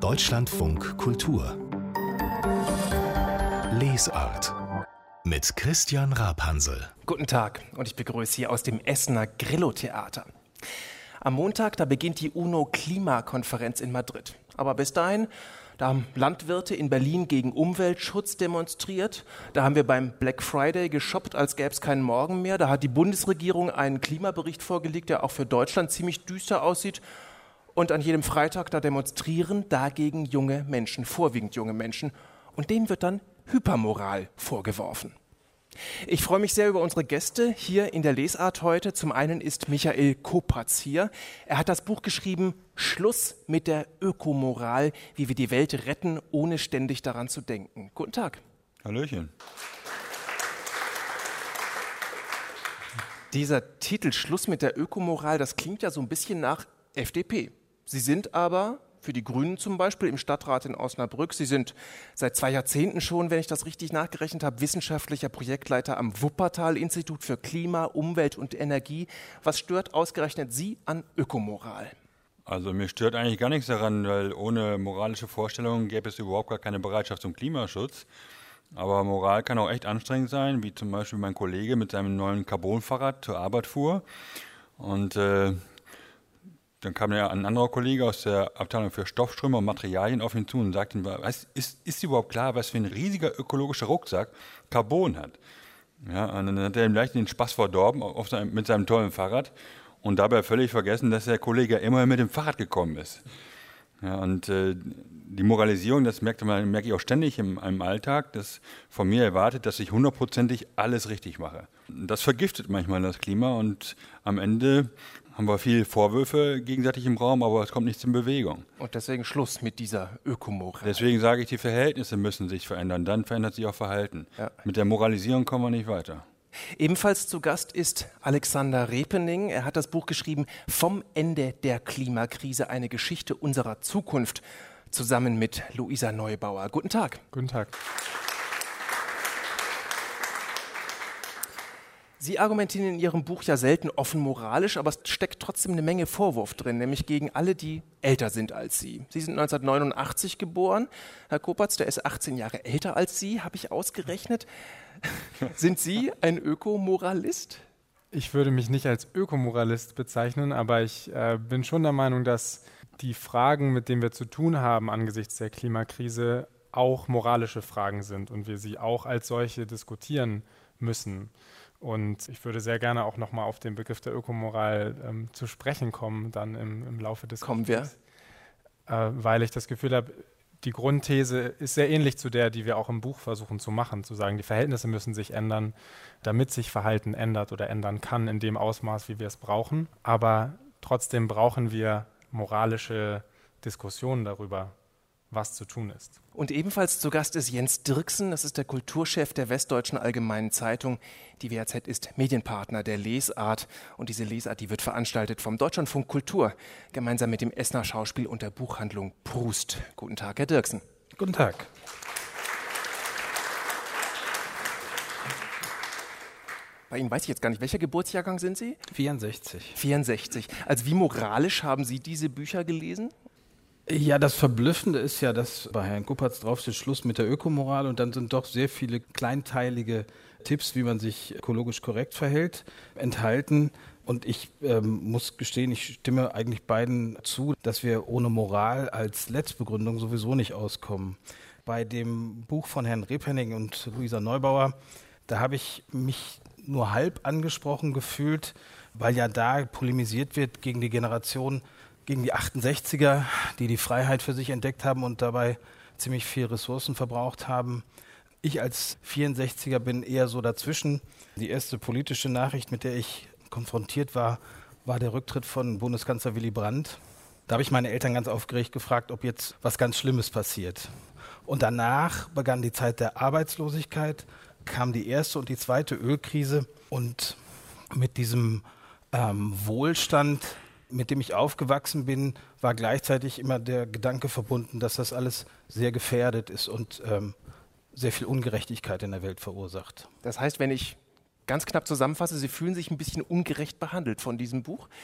Deutschlandfunk Kultur Lesart mit Christian Rapansel. Guten Tag und ich begrüße Sie aus dem Essener Grillo-Theater. Am Montag, da beginnt die UNO-Klimakonferenz in Madrid. Aber bis dahin, da haben Landwirte in Berlin gegen Umweltschutz demonstriert. Da haben wir beim Black Friday geshoppt, als gäbe es keinen Morgen mehr. Da hat die Bundesregierung einen Klimabericht vorgelegt, der auch für Deutschland ziemlich düster aussieht. Und an jedem Freitag, da demonstrieren dagegen junge Menschen, vorwiegend junge Menschen. Und denen wird dann Hypermoral vorgeworfen. Ich freue mich sehr über unsere Gäste hier in der Lesart heute. Zum einen ist Michael Kopatz hier. Er hat das Buch geschrieben, Schluss mit der Ökomoral, wie wir die Welt retten, ohne ständig daran zu denken. Guten Tag. Hallöchen. Dieser Titel Schluss mit der Ökomoral, das klingt ja so ein bisschen nach FDP. Sie sind aber für die Grünen zum Beispiel im Stadtrat in Osnabrück. Sie sind seit 2 Jahrzehnten schon, wenn ich das richtig nachgerechnet habe, wissenschaftlicher Projektleiter am Wuppertal-Institut für Klima, Umwelt und Energie. Was stört ausgerechnet Sie an Ökomoral? Also mir stört eigentlich gar nichts daran, weil ohne moralische Vorstellungen gäbe es überhaupt gar keine Bereitschaft zum Klimaschutz. Aber Moral kann auch echt anstrengend sein, wie zum Beispiel mein Kollege mit seinem neuen Carbon-Fahrrad zur Arbeit fuhr. Und dann kam ja ein anderer Kollege aus der Abteilung für Stoffströme und Materialien auf ihn zu und sagte ihm, ist überhaupt klar, was für ein riesiger ökologischer Rucksack Carbon hat? Ja, und dann hat er ihm gleich den Spaß verdorben mit seinem tollen Fahrrad und dabei völlig vergessen, dass der Kollege immer mit dem Fahrrad gekommen ist. Ja, und die Moralisierung, das merke ich auch ständig im Alltag, dass von mir erwartet, dass ich 100%ig alles richtig mache. Das vergiftet manchmal das Klima und am Ende haben wir viele Vorwürfe gegenseitig im Raum, aber es kommt nichts in Bewegung. Und deswegen Schluss mit dieser Ökomoral. Deswegen sage ich, die Verhältnisse müssen sich verändern, dann verändert sich auch Verhalten. Ja. Mit der Moralisierung kommen wir nicht weiter. Ebenfalls zu Gast ist Alexander Repening. Er hat das Buch geschrieben, Vom Ende der Klimakrise, eine Geschichte unserer Zukunft, zusammen mit Luisa Neubauer. Guten Tag. Guten Tag. Sie argumentieren in Ihrem Buch ja selten offen moralisch, aber es steckt trotzdem eine Menge Vorwurf drin, nämlich gegen alle, die älter sind als Sie. Sie sind 1989 geboren. Herr Kopatz, der ist 18 Jahre älter als Sie, habe ich ausgerechnet. Sind Sie ein Ökomoralist? Ich würde mich nicht als Ökomoralist bezeichnen, aber ich bin schon der Meinung, dass die Fragen, mit denen wir zu tun haben angesichts der Klimakrise, auch moralische Fragen sind und wir sie auch als solche diskutieren müssen. Und ich würde sehr gerne auch nochmal auf den Begriff der Ökomoral zu sprechen kommen, dann im Laufe des Kommen wir? Weil ich das Gefühl habe, die Grundthese ist sehr ähnlich zu der, die wir auch im Buch versuchen zu machen, zu sagen, die Verhältnisse müssen sich ändern, damit sich Verhalten ändert oder ändern kann in dem Ausmaß, wie wir es brauchen. Aber trotzdem brauchen wir moralische Diskussionen darüber, was zu tun ist. Und ebenfalls zu Gast ist Jens Dirksen, das ist der Kulturchef der Westdeutschen Allgemeinen Zeitung. Die WAZ ist Medienpartner der Lesart und diese Lesart, die wird veranstaltet vom Deutschlandfunk Kultur, gemeinsam mit dem Essener Schauspiel und der Buchhandlung Proust. Guten Tag, Herr Dirksen. Guten Tag. Bei Ihnen weiß ich jetzt gar nicht, welcher Geburtsjahrgang sind Sie? 64. 64. Also wie moralisch haben Sie diese Bücher gelesen? Ja, das Verblüffende ist ja, dass bei Herrn Kopatz draufsteht, Schluss mit der Ökomoral und dann sind doch sehr viele kleinteilige Tipps, wie man sich ökologisch korrekt verhält, enthalten. Und ich muss gestehen, ich stimme eigentlich beiden zu, dass wir ohne Moral als Letztbegründung sowieso nicht auskommen. Bei dem Buch von Herrn Repening und Luisa Neubauer, da habe ich mich nur halb angesprochen gefühlt, weil ja da polemisiert wird gegen die Generation, gegen die 68er, die die Freiheit für sich entdeckt haben und dabei ziemlich viel Ressourcen verbraucht haben. Ich als 64er bin eher so dazwischen. Die erste politische Nachricht, mit der ich konfrontiert war, war der Rücktritt von Bundeskanzler Willy Brandt. Da habe ich meine Eltern ganz aufgeregt gefragt, ob jetzt was ganz Schlimmes passiert. Und danach begann die Zeit der Arbeitslosigkeit, kam die erste und die zweite Ölkrise und mit diesem Wohlstand, mit dem ich aufgewachsen bin, war gleichzeitig immer der Gedanke verbunden, dass das alles sehr gefährdet ist und sehr viel Ungerechtigkeit in der Welt verursacht. Das heißt, wenn ich ganz knapp zusammenfasse, Sie fühlen sich ein bisschen ungerecht behandelt von diesem Buch.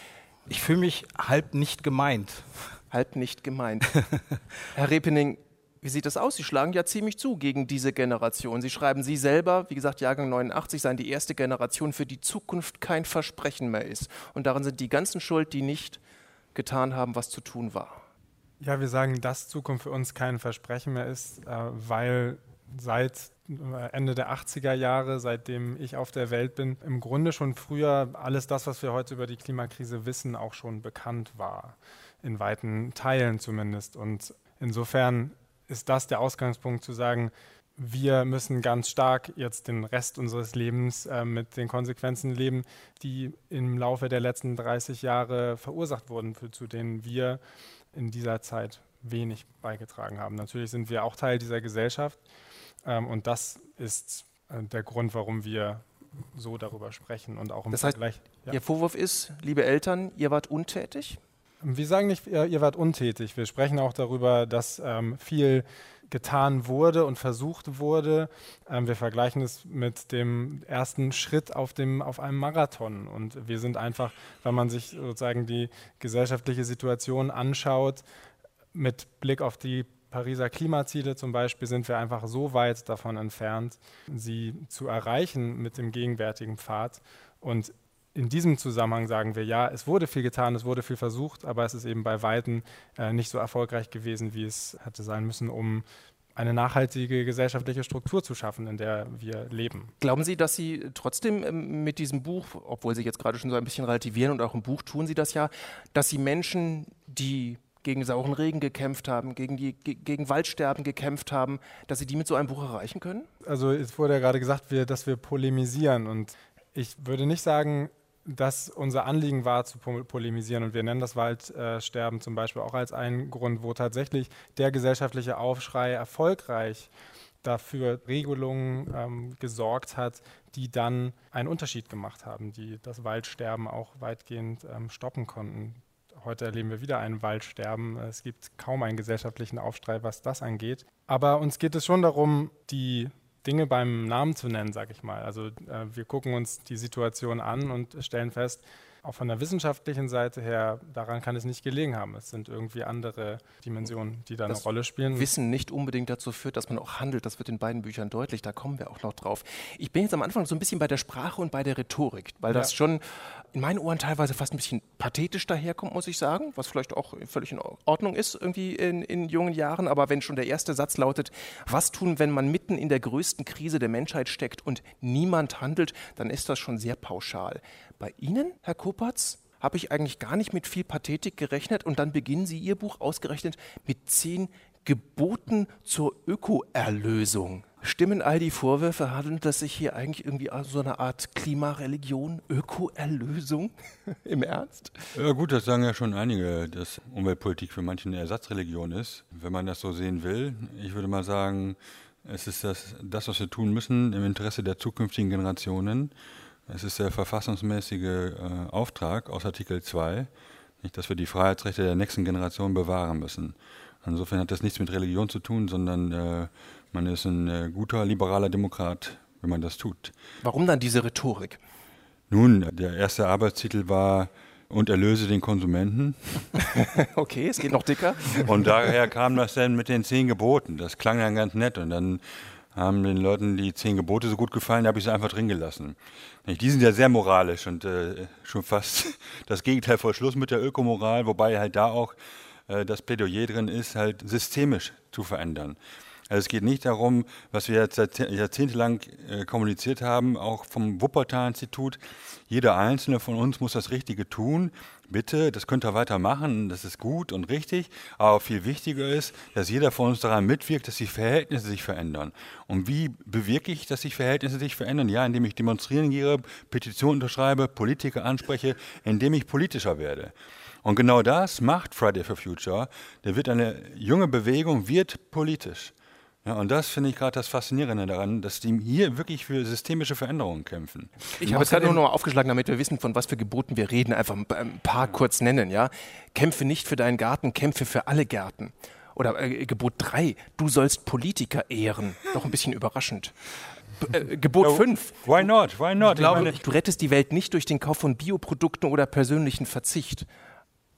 Ich fühle mich halb nicht gemeint. Halb nicht gemeint. Herr Repening, wie sieht das aus? Sie schlagen ja ziemlich zu gegen diese Generation. Sie schreiben, Sie selber, wie gesagt, Jahrgang 89, seien die erste Generation, für die Zukunft kein Versprechen mehr ist. Und daran sind die ganzen schuld, die nicht getan haben, was zu tun war. Ja, wir sagen, dass Zukunft für uns kein Versprechen mehr ist, weil seit Ende der 80er Jahre, seitdem ich auf der Welt bin, im Grunde schon früher alles das, was wir heute über die Klimakrise wissen, auch schon bekannt war. In weiten Teilen zumindest. Und insofern ist das der Ausgangspunkt zu sagen, wir müssen ganz stark jetzt den Rest unseres Lebens mit den Konsequenzen leben, die im Laufe der letzten 30 Jahre verursacht wurden, zu denen wir in dieser Zeit wenig beigetragen haben. Natürlich sind wir auch Teil dieser Gesellschaft und das ist der Grund, warum wir so darüber sprechen und auch im Vergleich. Ja. Ihr Vorwurf ist, liebe Eltern, ihr wart untätig? Wir sagen nicht, ihr wart untätig. Wir sprechen auch darüber, dass viel getan wurde und versucht wurde. Wir vergleichen es mit dem ersten Schritt auf einem Marathon. Und wir sind einfach, wenn man sich sozusagen die gesellschaftliche Situation anschaut, mit Blick auf die Pariser Klimaziele zum Beispiel, sind wir einfach so weit davon entfernt, sie zu erreichen mit dem gegenwärtigen Pfad. Und in diesem Zusammenhang sagen wir, ja, es wurde viel getan, es wurde viel versucht, aber es ist eben bei Weitem nicht so erfolgreich gewesen, wie es hätte sein müssen, um eine nachhaltige gesellschaftliche Struktur zu schaffen, in der wir leben. Glauben Sie, dass Sie trotzdem mit diesem Buch, obwohl Sie jetzt gerade schon so ein bisschen relativieren und auch im Buch tun Sie das ja, dass Sie Menschen, die gegen sauren Regen gekämpft haben, gegen Waldsterben gekämpft haben, dass Sie die mit so einem Buch erreichen können? Also es wurde ja gerade gesagt, dass wir polemisieren und ich würde nicht sagen, dass unser Anliegen war, zu polemisieren. Und wir nennen das Waldsterben zum Beispiel auch als einen Grund, wo tatsächlich der gesellschaftliche Aufschrei erfolgreich dafür Regelungen gesorgt hat, die dann einen Unterschied gemacht haben, die das Waldsterben auch weitgehend stoppen konnten. Heute erleben wir wieder ein Waldsterben. Es gibt kaum einen gesellschaftlichen Aufschrei, was das angeht. Aber uns geht es schon darum, die Dinge beim Namen zu nennen, sage ich mal. Also wir gucken uns die Situation an und stellen fest, auch von der wissenschaftlichen Seite her, daran kann es nicht gelegen haben. Es sind irgendwie andere Dimensionen, die da eine Rolle spielen. Wissen nicht unbedingt dazu führt, dass man auch handelt. Das wird in beiden Büchern deutlich. Da kommen wir auch noch drauf. Ich bin jetzt am Anfang so ein bisschen bei der Sprache und bei der Rhetorik, weil das schon in meinen Ohren teilweise fast ein bisschen pathetisch daherkommt, muss ich sagen, was vielleicht auch völlig in Ordnung ist irgendwie in jungen Jahren. Aber wenn schon der erste Satz lautet, was tun, wenn man mitten in der größten Krise der Menschheit steckt und niemand handelt, dann ist das schon sehr pauschal. Bei Ihnen, Herr Kuppertz, habe ich eigentlich gar nicht mit viel Pathetik gerechnet und dann beginnen Sie Ihr Buch ausgerechnet mit 10 Geboten zur Ökoerlösung. Stimmen all die Vorwürfe, handelt es sich hier eigentlich irgendwie so eine Art Klimareligion, Ökoerlösung? Im Ernst? Ja gut, das sagen ja schon einige, dass Umweltpolitik für manche eine Ersatzreligion ist, wenn man das so sehen will. Ich würde mal sagen, es ist das, was wir tun müssen im Interesse der zukünftigen Generationen. Es ist der verfassungsmäßige Auftrag aus Artikel 2, nicht, dass wir die Freiheitsrechte der nächsten Generation bewahren müssen. Insofern hat das nichts mit Religion zu tun, sondern man ist ein guter, liberaler Demokrat, wenn man das tut. Warum dann diese Rhetorik? Nun, der erste Arbeitstitel war „Und erlöse den Konsumenten“. Okay, es geht noch dicker. Und daher kam das dann mit den 10 Geboten. Das klang dann ganz nett und dann haben den Leuten die 10 Gebote so gut gefallen, da habe ich sie einfach drin gelassen. Die sind ja sehr moralisch und schon fast das Gegenteil vor Schluss mit der Ökomoral, wobei halt da auch das Plädoyer drin ist, halt systemisch zu verändern. Also es geht nicht darum, was wir jetzt jahrzehntelang kommuniziert haben, auch vom Wuppertal-Institut. Jeder Einzelne von uns muss das Richtige tun. Bitte, das könnt ihr weitermachen, das ist gut und richtig. Aber viel wichtiger ist, dass jeder von uns daran mitwirkt, dass die Verhältnisse sich verändern. Und wie bewirke ich, dass die Verhältnisse sich verändern? Ja, indem ich demonstrieren gehe, Petitionen unterschreibe, Politiker anspreche, indem ich politischer werde. Und genau das macht Friday for Future. Eine junge Bewegung wird politisch. Ja, und das finde ich gerade das Faszinierende daran, dass die hier wirklich für systemische Veränderungen kämpfen. Ich habe es gerade nur noch mal aufgeschlagen, damit wir wissen, von was für Geboten wir reden, einfach ein paar kurz nennen. Ja? Kämpfe nicht für deinen Garten, kämpfe für alle Gärten. Oder Gebot 3, du sollst Politiker ehren. Doch ein bisschen überraschend. Gebot 5. Why not? Ich glaube, du rettest die Welt nicht durch den Kauf von Bioprodukten oder persönlichen Verzicht.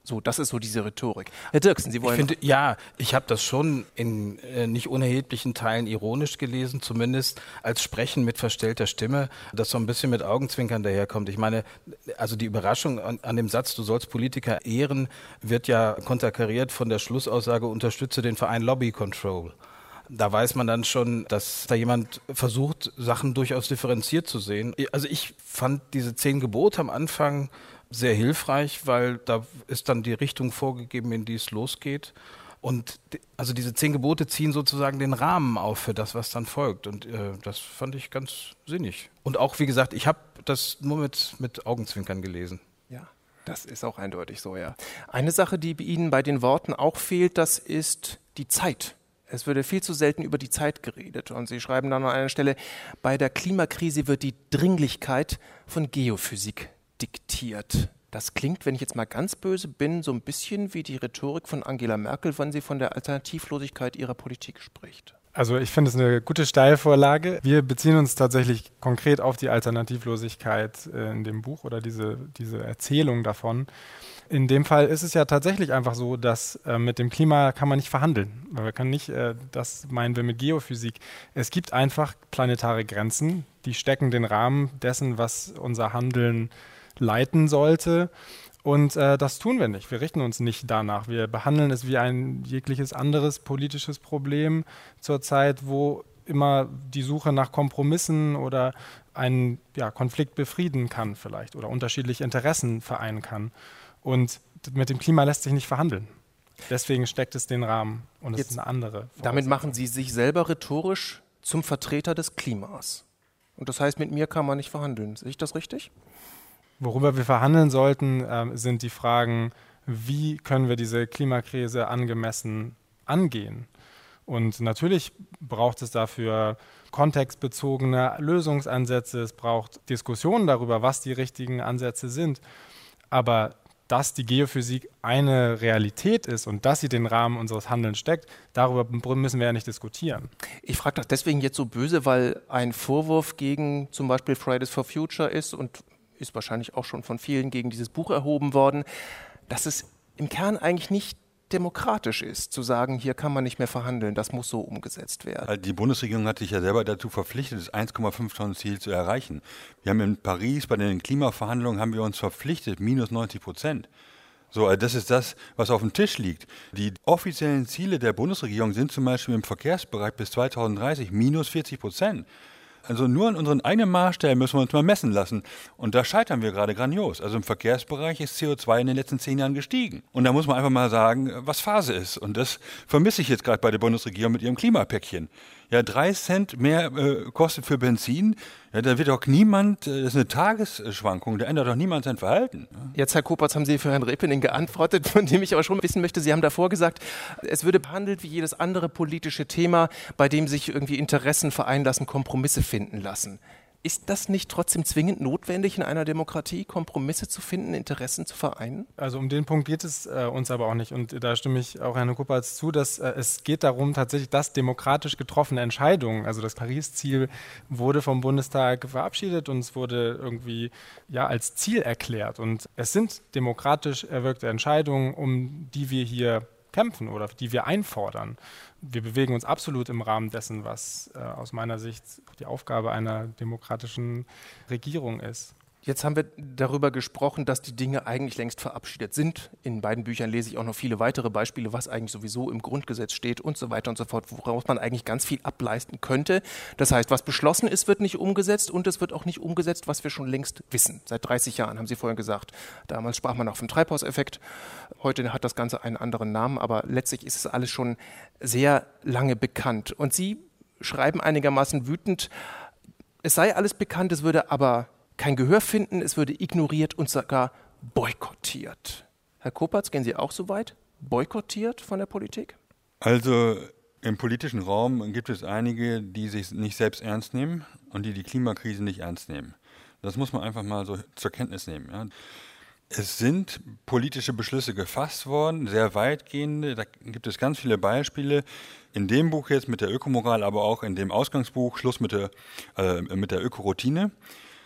So, das ist so diese Rhetorik. Herr Dirksen, Sie wollen... Ich habe das schon in nicht unerheblichen Teilen ironisch gelesen, zumindest als Sprechen mit verstellter Stimme, das so ein bisschen mit Augenzwinkern daherkommt. Ich meine, also die Überraschung an dem Satz, du sollst Politiker ehren, wird ja konterkariert von der Schlussaussage, unterstütze den Verein Lobby Control. Da weiß man dann schon, dass da jemand versucht, Sachen durchaus differenziert zu sehen. Also ich fand diese 10 Gebote am Anfang sehr hilfreich, weil da ist dann die Richtung vorgegeben, in die es losgeht. Und also diese 10 Gebote ziehen sozusagen den Rahmen auf für das, was dann folgt. Und das fand ich ganz sinnig. Und auch, wie gesagt, ich habe das nur mit Augenzwinkern gelesen. Ja, das ist auch eindeutig so, ja. Eine Sache, die Ihnen bei den Worten auch fehlt, das ist die Zeit. Es würde viel zu selten über die Zeit geredet. Und Sie schreiben dann an einer Stelle, bei der Klimakrise wird die Dringlichkeit von Geophysik diktiert. Das klingt, wenn ich jetzt mal ganz böse bin, so ein bisschen wie die Rhetorik von Angela Merkel, wenn sie von der Alternativlosigkeit ihrer Politik spricht. Also ich finde es eine gute Steilvorlage. Wir beziehen uns tatsächlich konkret auf die Alternativlosigkeit in dem Buch oder diese Erzählung davon. In dem Fall ist es ja tatsächlich einfach so, dass mit dem Klima kann man nicht verhandeln. Wir können nicht, das meinen wir mit Geophysik. Es gibt einfach planetare Grenzen, die stecken den Rahmen dessen, was unser Handeln leiten sollte. Und das tun wir nicht. Wir richten uns nicht danach. Wir behandeln es wie ein jegliches anderes politisches Problem zurzeit, wo immer die Suche nach Kompromissen oder einen Konflikt befrieden kann vielleicht oder unterschiedliche Interessen vereinen kann. Und mit dem Klima lässt sich nicht verhandeln. Deswegen steckt es den Rahmen und es ist eine andere. Damit machen Sie sich selber rhetorisch zum Vertreter des Klimas. Und das heißt, mit mir kann man nicht verhandeln. Sehe ich das richtig? Worüber wir verhandeln sollten, sind die Fragen, wie können wir diese Klimakrise angemessen angehen? Und natürlich braucht es dafür kontextbezogene Lösungsansätze, es braucht Diskussionen darüber, was die richtigen Ansätze sind. Aber dass die Geophysik eine Realität ist und dass sie den Rahmen unseres Handelns steckt, darüber müssen wir ja nicht diskutieren. Ich frage das deswegen jetzt so böse, weil ein Vorwurf gegen zum Beispiel Fridays for Future ist und ist wahrscheinlich auch schon von vielen gegen dieses Buch erhoben worden, dass es im Kern eigentlich nicht demokratisch ist, zu sagen, hier kann man nicht mehr verhandeln, das muss so umgesetzt werden. Die Bundesregierung hat sich ja selber dazu verpflichtet, das 1,5 Tonnen Ziel zu erreichen. Wir haben in Paris bei den Klimaverhandlungen haben wir uns verpflichtet, minus 90%. So, also das ist das, was auf dem Tisch liegt. Die offiziellen Ziele der Bundesregierung sind zum Beispiel im Verkehrsbereich bis 2030 minus 40%. Also nur an unseren eigenen Maßstäben müssen wir uns mal messen lassen. Und da scheitern wir gerade grandios. Also im Verkehrsbereich ist CO2 in den letzten 10 Jahren gestiegen. Und da muss man einfach mal sagen, was Phase ist. Und das vermisse ich jetzt gerade bei der Bundesregierung mit ihrem Klimapäckchen. Ja, 3 Cent mehr kostet für Benzin. Ja, da wird doch niemand, das ist eine Tagesschwankung, da ändert doch niemand sein Verhalten. Jetzt, Herr Kopertz, haben Sie für Herrn Repening geantwortet, von dem ich aber schon wissen möchte. Sie haben davor gesagt, es würde behandelt wie jedes andere politische Thema, bei dem sich irgendwie Interessen vereinen lassen, Kompromisse finden lassen. Ist das nicht trotzdem zwingend notwendig in einer Demokratie, Kompromisse zu finden, Interessen zu vereinen? Also um den Punkt geht es uns aber auch nicht. Und da stimme ich auch Herrn Kopertz zu, dass es geht darum, tatsächlich, dass demokratisch getroffene Entscheidungen, also das Paris-Ziel wurde vom Bundestag verabschiedet und es wurde irgendwie als Ziel erklärt. Und es sind demokratisch erwirkte Entscheidungen, um die wir hier kämpfen oder die wir einfordern. Wir bewegen uns absolut im Rahmen dessen, was aus meiner Sicht die Aufgabe einer demokratischen Regierung ist. Jetzt haben wir darüber gesprochen, dass die Dinge eigentlich längst verabschiedet sind. In beiden Büchern lese ich auch noch viele weitere Beispiele, was eigentlich sowieso im Grundgesetz steht und so weiter und so fort, woraus man eigentlich ganz viel ableisten könnte. Das heißt, was beschlossen ist, wird nicht umgesetzt und es wird auch nicht umgesetzt, was wir schon längst wissen. Seit 30 Jahren, haben Sie vorhin gesagt. Damals sprach man auch vom Treibhauseffekt. Heute hat das Ganze einen anderen Namen, aber letztlich ist es alles schon sehr lange bekannt. Und Sie schreiben einigermaßen wütend, es sei alles bekannt, es würde aber kein Gehör finden, es würde ignoriert und sogar boykottiert. Herr Kopertz, gehen Sie auch so weit? Boykottiert von der Politik? Also im politischen Raum gibt es einige, die sich nicht selbst ernst nehmen und die Klimakrise nicht ernst nehmen. Das muss man einfach mal so zur Kenntnis nehmen. Ja. Es sind politische Beschlüsse gefasst worden, sehr weitgehende. Da gibt es ganz viele Beispiele. In dem Buch jetzt mit der Ökomoral, aber auch in dem Ausgangsbuch Schluss mit der Ökoroutine.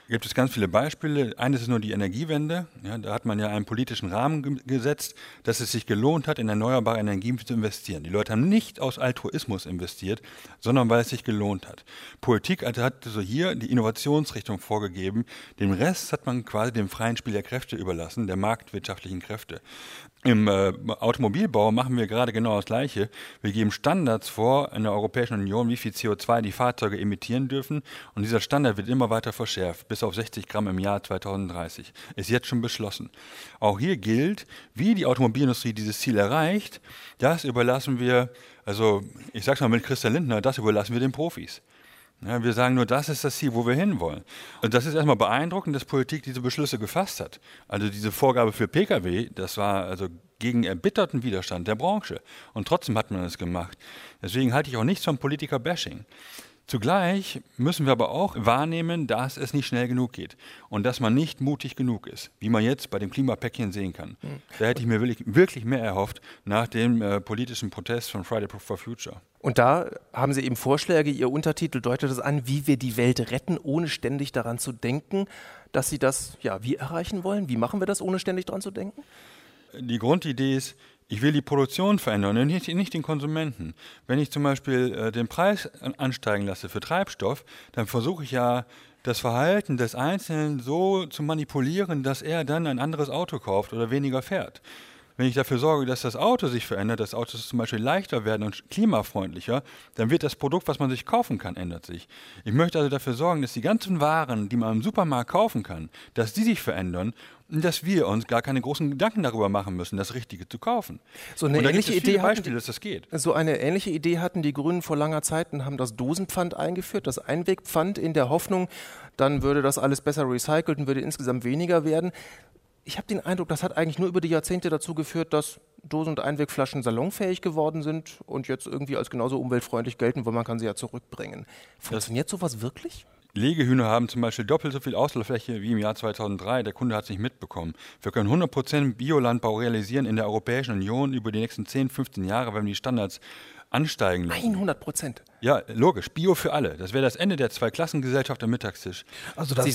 Gibt es ganz viele Beispiele. Eines ist nur die Energiewende. Ja, da hat man ja einen politischen Rahmen gesetzt, dass es sich gelohnt hat, in erneuerbare Energien zu investieren. Die Leute haben nicht aus Altruismus investiert, sondern weil es sich gelohnt hat. Politik hat so hier die Innovationsrichtung vorgegeben. Den Rest hat man quasi dem freien Spiel der Kräfte überlassen, der marktwirtschaftlichen Kräfte. Im Automobilbau machen wir gerade genau das Gleiche. Wir geben Standards vor in der Europäischen Union, wie viel CO2 die Fahrzeuge emittieren dürfen. Und dieser Standard wird immer weiter verschärft, bis auf 60 Gramm im Jahr 2030. Ist jetzt schon beschlossen. Auch hier gilt, wie die Automobilindustrie dieses Ziel erreicht, das überlassen wir, also ich sag's mal mit Christian Lindner, das überlassen wir den Profis. Ja, wir sagen nur, das ist das Ziel, wo wir hinwollen. Und das ist erstmal beeindruckend, dass Politik diese Beschlüsse gefasst hat. Also diese Vorgabe für Pkw, das war also gegen erbitterten Widerstand der Branche. Und trotzdem hat man das gemacht. Deswegen halte ich auch nichts von Politiker-Bashing. Zugleich müssen wir aber auch wahrnehmen, dass es nicht schnell genug geht und dass man nicht mutig genug ist, wie man jetzt bei dem Klimapäckchen sehen kann. Da hätte ich mir wirklich mehr erhofft nach dem politischen Protest von Friday for Future. Und da haben Sie eben Vorschläge, Ihr Untertitel deutet es an, wie wir die Welt retten, ohne ständig daran zu denken, dass Sie das, wie erreichen wollen? Wie machen wir das, ohne ständig daran zu denken? Die Grundidee ist, ich will die Produktion verändern und nicht den Konsumenten. Wenn ich zum Beispiel den Preis ansteigen lasse für Treibstoff, dann versuche ich ja, das Verhalten des Einzelnen so zu manipulieren, dass er dann ein anderes Auto kauft oder weniger fährt. Wenn ich dafür sorge, dass das Auto sich verändert, dass Autos zum Beispiel leichter werden und klimafreundlicher, dann wird das Produkt, was man sich kaufen kann, ändert sich. Ich möchte also dafür sorgen, dass die ganzen Waren, die man im Supermarkt kaufen kann, dass die sich verändern und dass wir uns gar keine großen Gedanken darüber machen müssen, das Richtige zu kaufen. So eine ähnliche Idee dass das geht. So eine ähnliche Idee hatten die Grünen vor langer Zeit und haben das Dosenpfand eingeführt, das Einwegpfand in der Hoffnung, dann würde das alles besser recycelt und würde insgesamt weniger werden. Ich habe den Eindruck, das hat eigentlich nur über die Jahrzehnte dazu geführt, dass Dosen- und Einwegflaschen salonfähig geworden sind und jetzt irgendwie als genauso umweltfreundlich gelten, weil man kann sie ja zurückbringen. Funktioniert sowas wirklich? Legehühner haben zum Beispiel doppelt so viel Auslaufläche wie im Jahr 2003. Der Kunde hat es nicht mitbekommen. Wir können 100% Biolandbau realisieren in der Europäischen Union über die nächsten 10, 15 Jahre, wenn wir die Standards ansteigen lassen. 100%? Ja, logisch. Bio für alle. Das wäre das Ende der Zweiklassengesellschaft am Mittagstisch. Also das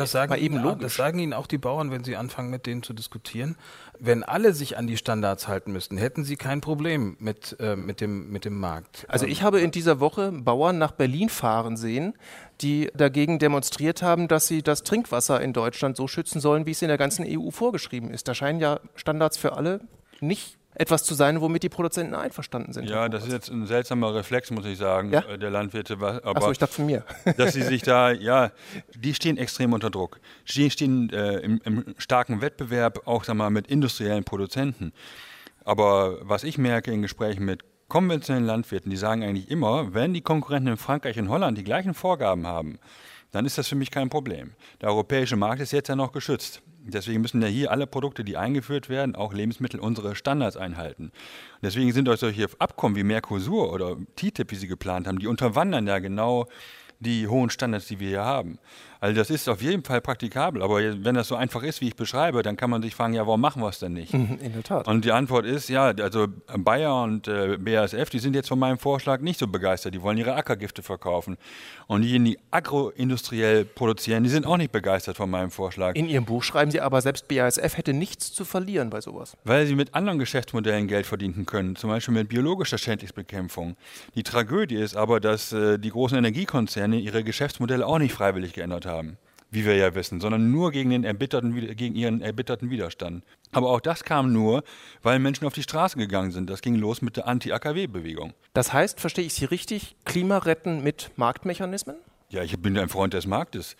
sagen Ihnen auch die Bauern, wenn Sie anfangen, mit denen zu diskutieren. Wenn alle sich an die Standards halten müssten, hätten Sie kein Problem mit dem Markt. Also ich habe in dieser Woche Bauern nach Berlin fahren sehen, die dagegen demonstriert haben, dass sie das Trinkwasser in Deutschland so schützen sollen, wie es in der ganzen EU vorgeschrieben ist. Da scheinen ja Standards für alle nicht etwas zu sein, womit die Produzenten einverstanden sind. Ja, das ist jetzt ein seltsamer Reflex, muss ich sagen, der Landwirte. Aber achso, ich dachte von mir. Dass sie sich da, die stehen extrem unter Druck. Die stehen im starken Wettbewerb, auch mit industriellen Produzenten. Aber was ich merke in Gesprächen mit konventionellen Landwirten, die sagen eigentlich immer, wenn die Konkurrenten in Frankreich und Holland die gleichen Vorgaben haben, dann ist das für mich kein Problem. Der europäische Markt ist jetzt ja noch geschützt. Deswegen müssen ja hier alle Produkte, die eingeführt werden, auch Lebensmittel, unsere Standards einhalten. Deswegen sind euch solche Abkommen wie Mercosur oder TTIP, wie sie geplant haben, die unterwandern ja genau die hohen Standards, die wir hier haben. Also das ist auf jeden Fall praktikabel, aber wenn das so einfach ist, wie ich beschreibe, dann kann man sich fragen, warum machen wir es denn nicht? In der Tat. Und die Antwort ist, also Bayer und BASF, die sind jetzt von meinem Vorschlag nicht so begeistert, die wollen ihre Ackergifte verkaufen. Und diejenigen, die agroindustriell produzieren, die sind auch nicht begeistert von meinem Vorschlag. In Ihrem Buch schreiben Sie aber, selbst BASF hätte nichts zu verlieren bei sowas. Weil sie mit anderen Geschäftsmodellen Geld verdienen können, zum Beispiel mit biologischer Schädlingsbekämpfung. Die Tragödie ist aber, dass die großen Energiekonzerne ihre Geschäftsmodelle auch nicht freiwillig geändert haben, wie wir ja wissen, sondern nur gegen ihren erbitterten Widerstand. Aber auch das kam nur, weil Menschen auf die Straße gegangen sind. Das ging los mit der Anti-AKW-Bewegung. Das heißt, verstehe ich Sie richtig, Klima retten mit Marktmechanismen? Ja, ich bin ein Freund des Marktes,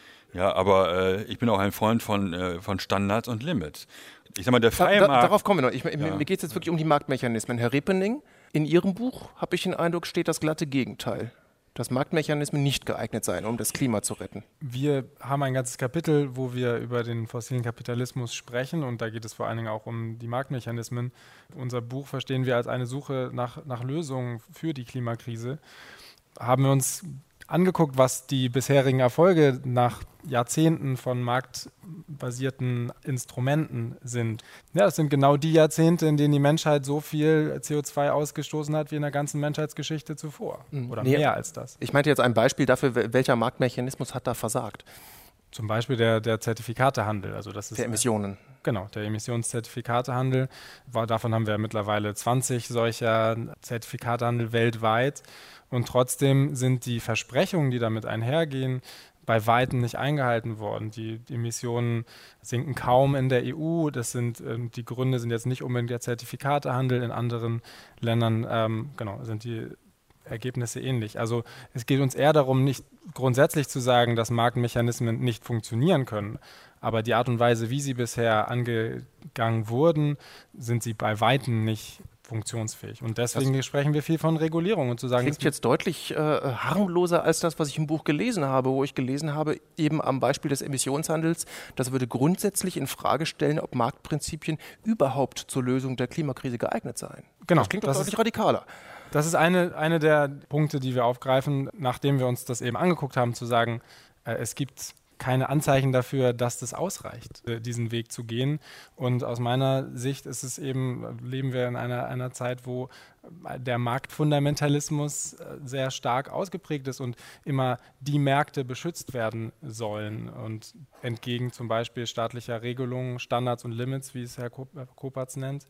aber ich bin auch ein Freund von Standards und Limits. Ich sag mal, der freie Markt... Darauf kommen wir noch. Mir geht es jetzt wirklich um die Marktmechanismen. Herr Repening, in Ihrem Buch, habe ich den Eindruck, steht das glatte Gegenteil. Dass Marktmechanismen nicht geeignet seien, um das Klima zu retten. Wir haben ein ganzes Kapitel, wo wir über den fossilen Kapitalismus sprechen und da geht es vor allen Dingen auch um die Marktmechanismen. Unser Buch verstehen wir als eine Suche nach Lösungen für die Klimakrise. Haben wir uns angeguckt, was die bisherigen Erfolge nach Jahrzehnten von marktbasierten Instrumenten sind. Ja, das sind genau die Jahrzehnte, in denen die Menschheit so viel CO2 ausgestoßen hat wie in der ganzen Menschheitsgeschichte zuvor. Oder mehr als das. Ich meinte jetzt ein Beispiel dafür, welcher Marktmechanismus hat da versagt? Zum Beispiel der Zertifikatehandel. Also das ist der Emissionen. Genau, der Emissionszertifikatehandel. Davon haben wir mittlerweile 20 solcher Zertifikatehandel weltweit. Und trotzdem sind die Versprechungen, die damit einhergehen, bei Weitem nicht eingehalten worden. Die Emissionen sinken kaum in der EU. Die Gründe sind jetzt nicht unbedingt der Zertifikatehandel. In anderen Ländern sind die Ergebnisse ähnlich. Also es geht uns eher darum, nicht grundsätzlich zu sagen, dass Marktmechanismen nicht funktionieren können. Aber die Art und Weise, wie sie bisher angegangen wurden, sind sie bei Weitem nicht funktionsfähig. Und deswegen sprechen wir viel von Regulierung und zu sagen, klingt jetzt deutlich harmloser als das, was ich im Buch gelesen habe, wo ich gelesen habe, eben am Beispiel des Emissionshandels, das würde grundsätzlich in Frage stellen, ob Marktprinzipien überhaupt zur Lösung der Klimakrise geeignet seien. Genau, das klingt doch deutlich radikaler. Das ist eine der Punkte, die wir aufgreifen, nachdem wir uns das eben angeguckt haben, zu sagen, es gibt keine Anzeichen dafür, dass das ausreicht, diesen Weg zu gehen. Und aus meiner Sicht leben wir in einer Zeit, wo der Marktfundamentalismus sehr stark ausgeprägt ist und immer die Märkte beschützt werden sollen und entgegen zum Beispiel staatlicher Regelungen, Standards und Limits, wie es Herr Kopatz nennt.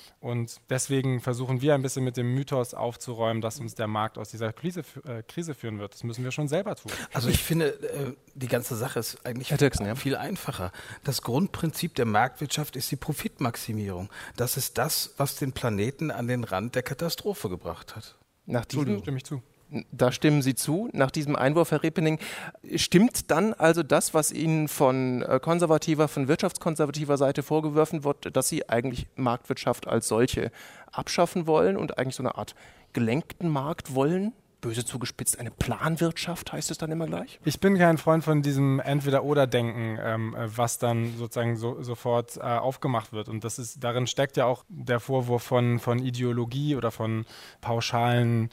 Und deswegen versuchen wir ein bisschen mit dem Mythos aufzuräumen, dass uns der Markt aus dieser Krise führen wird. Das müssen wir schon selber tun. Also ich finde, die ganze Sache ist eigentlich viel einfacher. Das Grundprinzip der Marktwirtschaft ist die Profitmaximierung. Das ist das, was den Planeten an den Rand der Katastrophe gebracht hat. Stimme ich zu. Da stimmen Sie zu. Nach diesem Einwurf, Herr Repening, stimmt dann also das, was Ihnen von wirtschaftskonservativer Seite vorgeworfen wird, dass Sie eigentlich Marktwirtschaft als solche abschaffen wollen und eigentlich so eine Art gelenkten Markt wollen? Böse zugespitzt, eine Planwirtschaft heißt es dann immer gleich? Ich bin kein Freund von diesem Entweder-Oder-Denken, was dann sozusagen sofort aufgemacht wird. Und darin steckt ja auch der Vorwurf von Ideologie oder von pauschalen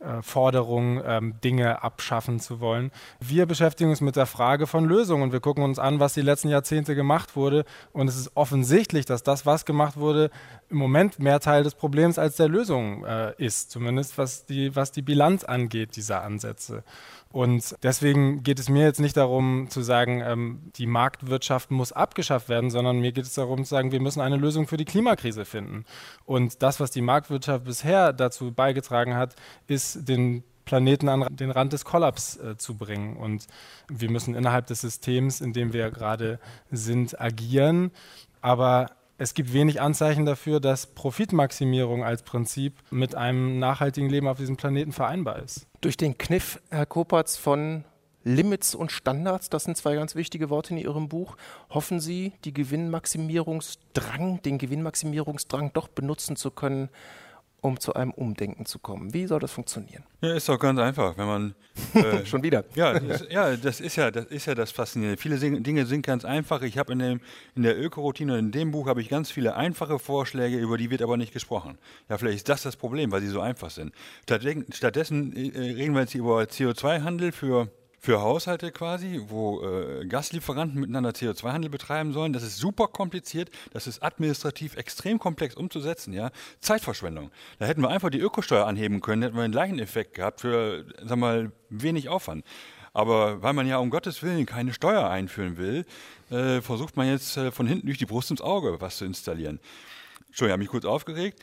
Forderung, Dinge abschaffen zu wollen. Wir beschäftigen uns mit der Frage von Lösungen und wir gucken uns an, was die letzten Jahrzehnte gemacht wurde. Und es ist offensichtlich, dass das, was gemacht wurde, im Moment mehr Teil des Problems als der Lösung ist. Zumindest was die Bilanz angeht, dieser Ansätze. Und deswegen geht es mir jetzt nicht darum zu sagen, die Marktwirtschaft muss abgeschafft werden, sondern mir geht es darum zu sagen, wir müssen eine Lösung für die Klimakrise finden. Und das, was die Marktwirtschaft bisher dazu beigetragen hat, ist den Planeten an den Rand des Kollaps zu bringen. Und wir müssen innerhalb des Systems, in dem wir gerade sind, agieren. Aber es gibt wenig Anzeichen dafür, dass Profitmaximierung als Prinzip mit einem nachhaltigen Leben auf diesem Planeten vereinbar ist. Durch den Kniff, Herr Kopatz, von Limits und Standards, das sind zwei ganz wichtige Worte in Ihrem Buch, hoffen Sie, den Gewinnmaximierungsdrang doch benutzen zu können, um zu einem Umdenken zu kommen. Wie soll das funktionieren? Ja, ist doch ganz einfach, wenn man schon wieder. Das ist ja das Faszinierende. Viele Dinge sind ganz einfach. Ich habe in der Ökoroutine, in dem Buch, habe ich ganz viele einfache Vorschläge, über die wird aber nicht gesprochen. Ja, vielleicht ist das Problem, weil sie so einfach sind. Stattdessen reden wir jetzt über CO2-Handel für Haushalte quasi, wo Gaslieferanten miteinander CO2-Handel betreiben sollen. Das ist super kompliziert, das ist administrativ extrem komplex umzusetzen. Ja? Zeitverschwendung. Da hätten wir einfach die Ökosteuer anheben können, hätten wir den gleichen Effekt gehabt für, wenig Aufwand. Aber weil man ja um Gottes Willen keine Steuer einführen will, versucht man jetzt von hinten durch die Brust ins Auge was zu installieren. Entschuldigung, ich habe mich kurz aufgeregt.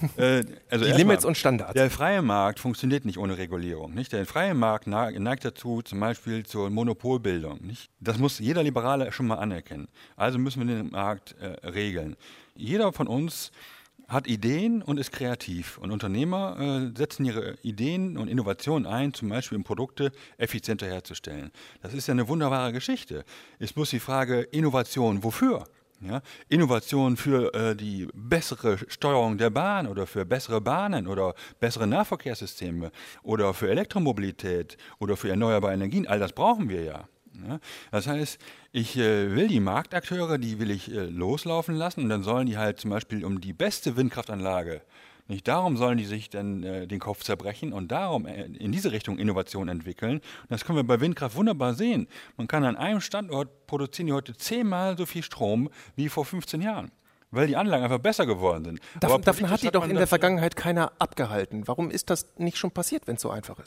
Die Limits und Standards. Der freie Markt funktioniert nicht ohne Regulierung. Nicht? Der freie Markt neigt dazu, zum Beispiel zur Monopolbildung. Nicht? Das muss jeder Liberale schon mal anerkennen. Also müssen wir den Markt regeln. Jeder von uns hat Ideen und ist kreativ. Und Unternehmer setzen ihre Ideen und Innovationen ein, zum Beispiel um Produkte effizienter herzustellen. Das ist ja eine wunderbare Geschichte. Es muss die Frage, Innovation, wofür? Ja, Innovation für die bessere Steuerung der Bahn oder für bessere Bahnen oder bessere Nahverkehrssysteme oder für Elektromobilität oder für erneuerbare Energien, all das brauchen wir ja. Ja, das heißt, ich will die Marktakteure, die will ich loslaufen lassen und dann sollen die halt zum Beispiel um die beste Windkraftanlage, nicht darum sollen die sich dann den Kopf zerbrechen und darum in diese Richtung Innovation entwickeln. Und das können wir bei Windkraft wunderbar sehen. Man kann an einem Standort produzieren die heute 10-mal so viel Strom wie vor 15 Jahren. Weil die Anlagen einfach besser geworden sind. Davon hat die doch in der Vergangenheit keiner abgehalten. Warum ist das nicht schon passiert, wenn es so einfach ist?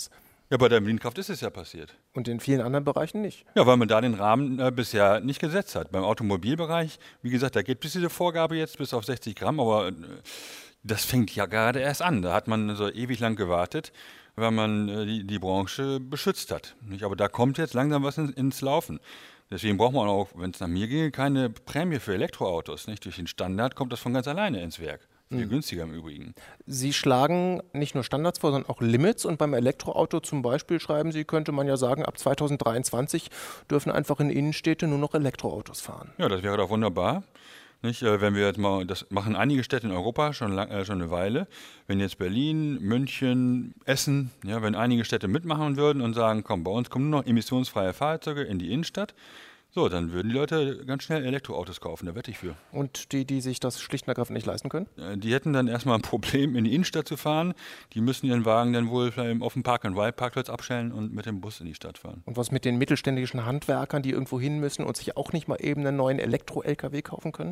Ja, bei der Windkraft ist es ja passiert. Und in vielen anderen Bereichen nicht. Ja, weil man da den Rahmen bisher nicht gesetzt hat. Beim Automobilbereich, wie gesagt, da gibt es diese Vorgabe jetzt bis auf 60 Gramm, aber das fängt ja gerade erst an. Da hat man so ewig lang gewartet, weil man die Branche beschützt hat. Nicht? Aber da kommt jetzt langsam was ins Laufen. Deswegen braucht man auch, wenn es nach mir ginge, keine Prämie für Elektroautos. Nicht? Durch den Standard kommt das von ganz alleine ins Werk. Viel günstiger im Übrigen. Sie schlagen nicht nur Standards vor, sondern auch Limits. Und beim Elektroauto zum Beispiel, schreiben Sie, könnte man ja sagen, ab 2023 dürfen einfach in Innenstädte nur noch Elektroautos fahren. Ja, das wäre doch wunderbar. Nicht, wenn wir jetzt mal, das machen einige Städte in Europa schon eine Weile. Wenn jetzt Berlin, München, Essen, ja, wenn einige Städte mitmachen würden und sagen, komm, bei uns kommen nur noch emissionsfreie Fahrzeuge in die Innenstadt, so, dann würden die Leute ganz schnell Elektroautos kaufen, da wette ich für. Und die sich das schlicht und ergreifend nicht leisten können? Die hätten dann erstmal ein Problem, in die Innenstadt zu fahren. Die müssen ihren Wagen dann wohl vielleicht auf dem Park-and-Ride-Parkplatz abstellen und mit dem Bus in die Stadt fahren. Und was mit den mittelständischen Handwerkern, die irgendwo hin müssen und sich auch nicht mal eben einen neuen Elektro-LKW kaufen können?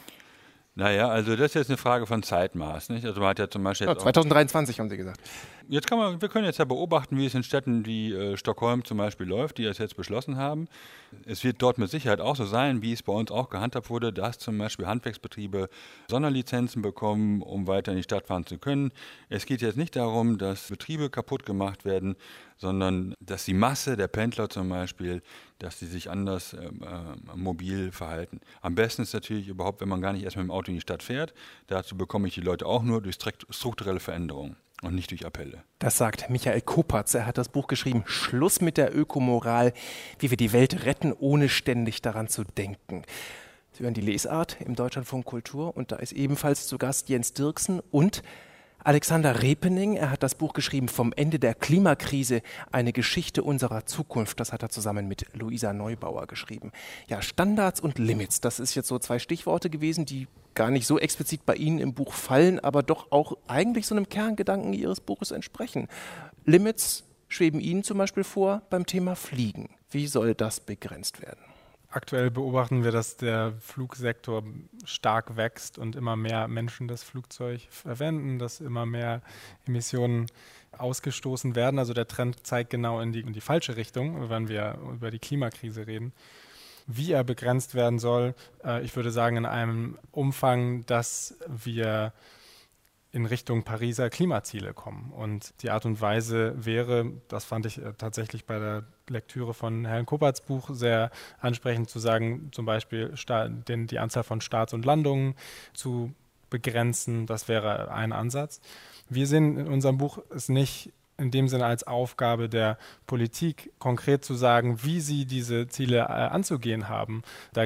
Naja, also das ist jetzt eine Frage von Zeitmaß. Nicht? Also man hat ja zum Beispiel Ja, 2023 haben Sie gesagt. wir können jetzt ja beobachten, wie es in Städten wie Stockholm zum Beispiel läuft, die das jetzt beschlossen haben. Es wird dort mit Sicherheit auch so sein, wie es bei uns auch gehandhabt wurde, dass zum Beispiel Handwerksbetriebe Sonderlizenzen bekommen, um weiter in die Stadt fahren zu können. Es geht jetzt nicht darum, dass Betriebe kaputt gemacht werden, sondern dass die Masse der Pendler zum Beispiel, dass sie sich anders mobil verhalten. Am besten ist natürlich überhaupt, wenn man gar nicht erst mit dem Auto in die Stadt fährt. Dazu bekomme ich die Leute auch nur durch strukturelle Veränderungen und nicht durch Appelle. Das sagt Michael Kopatz. Er hat das Buch geschrieben, Schluss mit der Ökomoral, wie wir die Welt retten, ohne ständig daran zu denken. Sie hören die Lesart im Deutschlandfunk Kultur und da ist ebenfalls zu Gast Jens Dirksen und Alexander Repening. Er hat das Buch geschrieben, Vom Ende der Klimakrise, eine Geschichte unserer Zukunft. Das hat er zusammen mit Luisa Neubauer geschrieben. Ja, Standards und Limits, das ist jetzt so 2 Stichworte gewesen, die gar nicht so explizit bei Ihnen im Buch fallen, aber doch auch eigentlich so einem Kerngedanken Ihres Buches entsprechen. Limits schweben Ihnen zum Beispiel vor beim Thema Fliegen. Wie soll das begrenzt werden? Aktuell beobachten wir, dass der Flugsektor stark wächst und immer mehr Menschen das Flugzeug verwenden, dass immer mehr Emissionen ausgestoßen werden. Also der Trend zeigt genau in die falsche Richtung, wenn wir über die Klimakrise reden. Wie er begrenzt werden soll, ich würde sagen in einem Umfang, dass wir in Richtung Pariser Klimaziele kommen. Und die Art und Weise wäre, das fand ich tatsächlich bei der Lektüre von Herrn Kopatz' Buch sehr ansprechend zu sagen, zum Beispiel die Anzahl von Starts und Landungen zu begrenzen. Das wäre ein Ansatz. Wir sehen in unserem Buch es nicht in dem Sinne als Aufgabe der Politik, konkret zu sagen, wie sie diese Ziele anzugehen haben.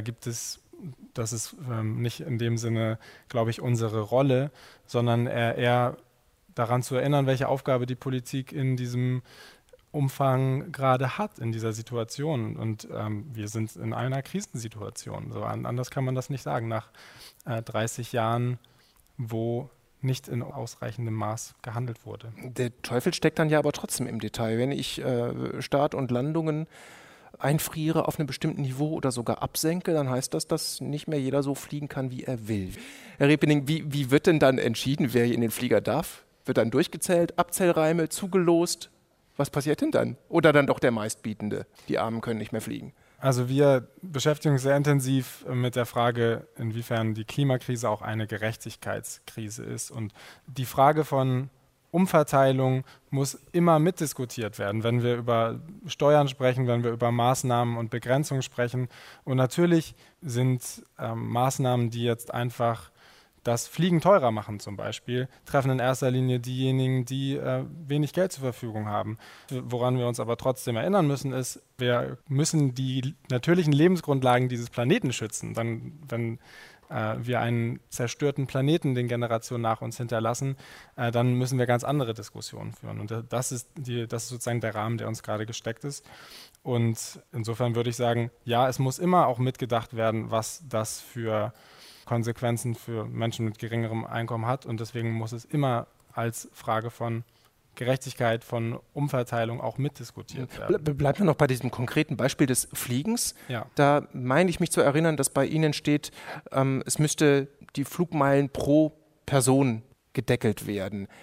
Das ist nicht in dem Sinne, glaube ich, unsere Rolle, sondern eher daran zu erinnern, welche Aufgabe die Politik in diesem Umfang gerade hat, in dieser Situation. Und wir sind in einer Krisensituation. So, anders kann man das nicht sagen. Nach 30 Jahren, wo nicht in ausreichendem Maß gehandelt wurde. Der Teufel steckt dann ja aber trotzdem im Detail. Wenn ich Start und Landungen einfriere auf einem bestimmten Niveau oder sogar absenke, dann heißt das, dass nicht mehr jeder so fliegen kann, wie er will. Herr Repening, wie wird denn dann entschieden, wer hier in den Flieger darf? Wird dann durchgezählt, Abzählreime, zugelost? Was passiert denn dann? Oder dann doch der Meistbietende? Die Armen können nicht mehr fliegen. Also wir beschäftigen uns sehr intensiv mit der Frage, inwiefern die Klimakrise auch eine Gerechtigkeitskrise ist. Und die Frage von Umverteilung muss immer mitdiskutiert werden, wenn wir über Steuern sprechen, wenn wir über Maßnahmen und Begrenzungen sprechen. Und natürlich sind Maßnahmen, die jetzt einfach das Fliegen teurer machen zum Beispiel, treffen in erster Linie diejenigen, die wenig Geld zur Verfügung haben. Woran wir uns aber trotzdem erinnern müssen, ist, wir müssen die natürlichen Lebensgrundlagen dieses Planeten schützen. Dann, wenn wir einen zerstörten Planeten den Generationen nach uns hinterlassen, dann müssen wir ganz andere Diskussionen führen. Und das ist sozusagen der Rahmen, der uns gerade gesteckt ist. Und insofern würde ich sagen, ja, es muss immer auch mitgedacht werden, was das für Konsequenzen für Menschen mit geringerem Einkommen hat. Und deswegen muss es immer als Frage von Gerechtigkeit, von Umverteilung auch mitdiskutiert werden. Bleiben wir noch bei diesem konkreten Beispiel des Fliegens. Ja. Da meine ich mich zu erinnern, dass bei Ihnen steht, es müsste die Flugmeilen pro Person gedeckelt werden.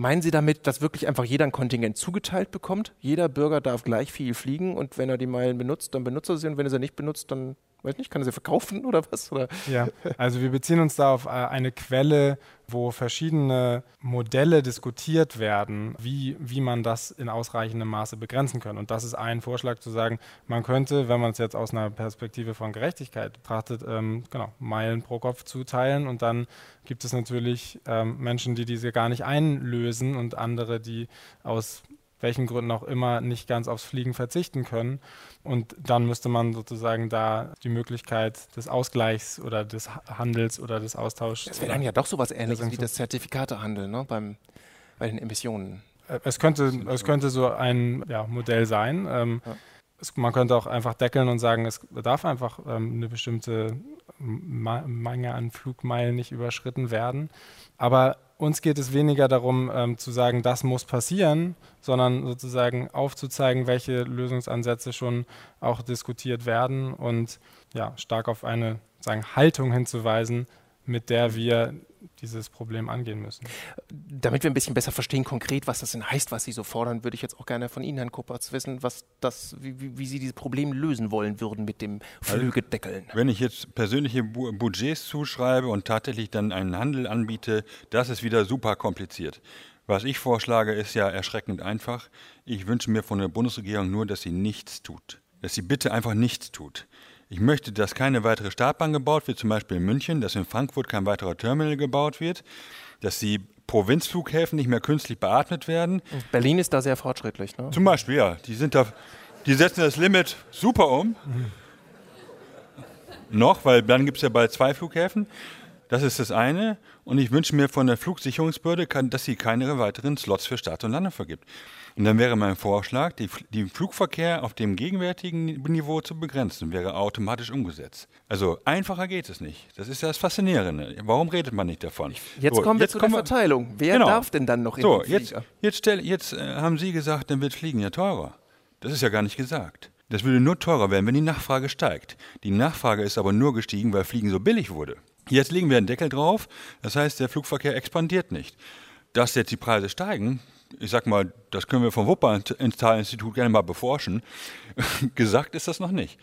Meinen Sie damit, dass wirklich einfach jeder ein Kontingent zugeteilt bekommt? Jeder Bürger darf gleich viel fliegen und wenn er die Meilen benutzt, dann benutzt er sie und wenn er sie nicht benutzt, dann, weiß nicht, kann er sie verkaufen oder was? Oder? Ja, also wir beziehen uns da auf eine Quelle, wo verschiedene Modelle diskutiert werden, wie man das in ausreichendem Maße begrenzen kann. Und das ist ein Vorschlag zu sagen, man könnte, wenn man es jetzt aus einer Perspektive von Gerechtigkeit betrachtet, Meilen pro Kopf zuteilen und dann gibt es natürlich Menschen, die diese gar nicht einlösen und andere, die aus welchen Gründen auch immer nicht ganz aufs Fliegen verzichten können. Und dann müsste man sozusagen da die Möglichkeit des Ausgleichs oder des Handels oder des Austauschs. Das wäre dann ja doch sowas Ähnliches wie das Zertifikatehandel, ne? Bei den Emissionen. Es könnte so ein Modell sein. Man könnte auch einfach deckeln und sagen, es darf einfach eine bestimmte Menge an Flugmeilen nicht überschritten werden. Aber uns geht es weniger darum, zu sagen, das muss passieren, sondern sozusagen aufzuzeigen, welche Lösungsansätze schon auch diskutiert werden und stark auf eine Haltung hinzuweisen, mit der wir dieses Problem angehen müssen. Damit wir ein bisschen besser verstehen konkret, was das denn heißt, was Sie so fordern, würde ich jetzt auch gerne von Ihnen, Herrn Kuppertz, wissen, wie Sie dieses Problem lösen wollen würden mit dem Flügedeckeln. Wenn ich jetzt persönliche Budgets zuschreibe und tatsächlich dann einen Handel anbiete, das ist wieder super kompliziert. Was ich vorschlage, ist ja erschreckend einfach. Ich wünsche mir von der Bundesregierung nur, dass sie nichts tut. Dass sie bitte einfach nichts tut. Ich möchte, dass keine weitere Startbahn gebaut wird, zum Beispiel in München, dass in Frankfurt kein weiterer Terminal gebaut wird, dass die Provinzflughäfen nicht mehr künstlich beatmet werden. Berlin ist da sehr fortschrittlich, ne? Zum Beispiel, ja. Die setzen das Limit super um. Noch, weil dann gibt es ja bald 2 Flughäfen. Das ist das eine. Und ich wünsche mir von der Flugsicherungsbehörde, dass sie keine weiteren Slots für Start und Landung vergibt. Und dann wäre mein Vorschlag, den Flugverkehr auf dem gegenwärtigen Niveau zu begrenzen, wäre automatisch umgesetzt. Also einfacher geht es nicht. Das ist ja das Faszinierende. Warum redet man nicht davon? Jetzt kommen wir zur Verteilung. Wer darf denn dann noch in den Flieger? Jetzt haben Sie gesagt, dann wird Fliegen ja teurer. Das ist ja gar nicht gesagt. Das würde nur teurer werden, wenn die Nachfrage steigt. Die Nachfrage ist aber nur gestiegen, weil Fliegen so billig wurde. Jetzt legen wir einen Deckel drauf, das heißt, der Flugverkehr expandiert nicht. Dass jetzt die Preise steigen, ich sag mal, das können wir vom Wuppertal-Institut gerne mal beforschen. Gesagt ist das noch nicht.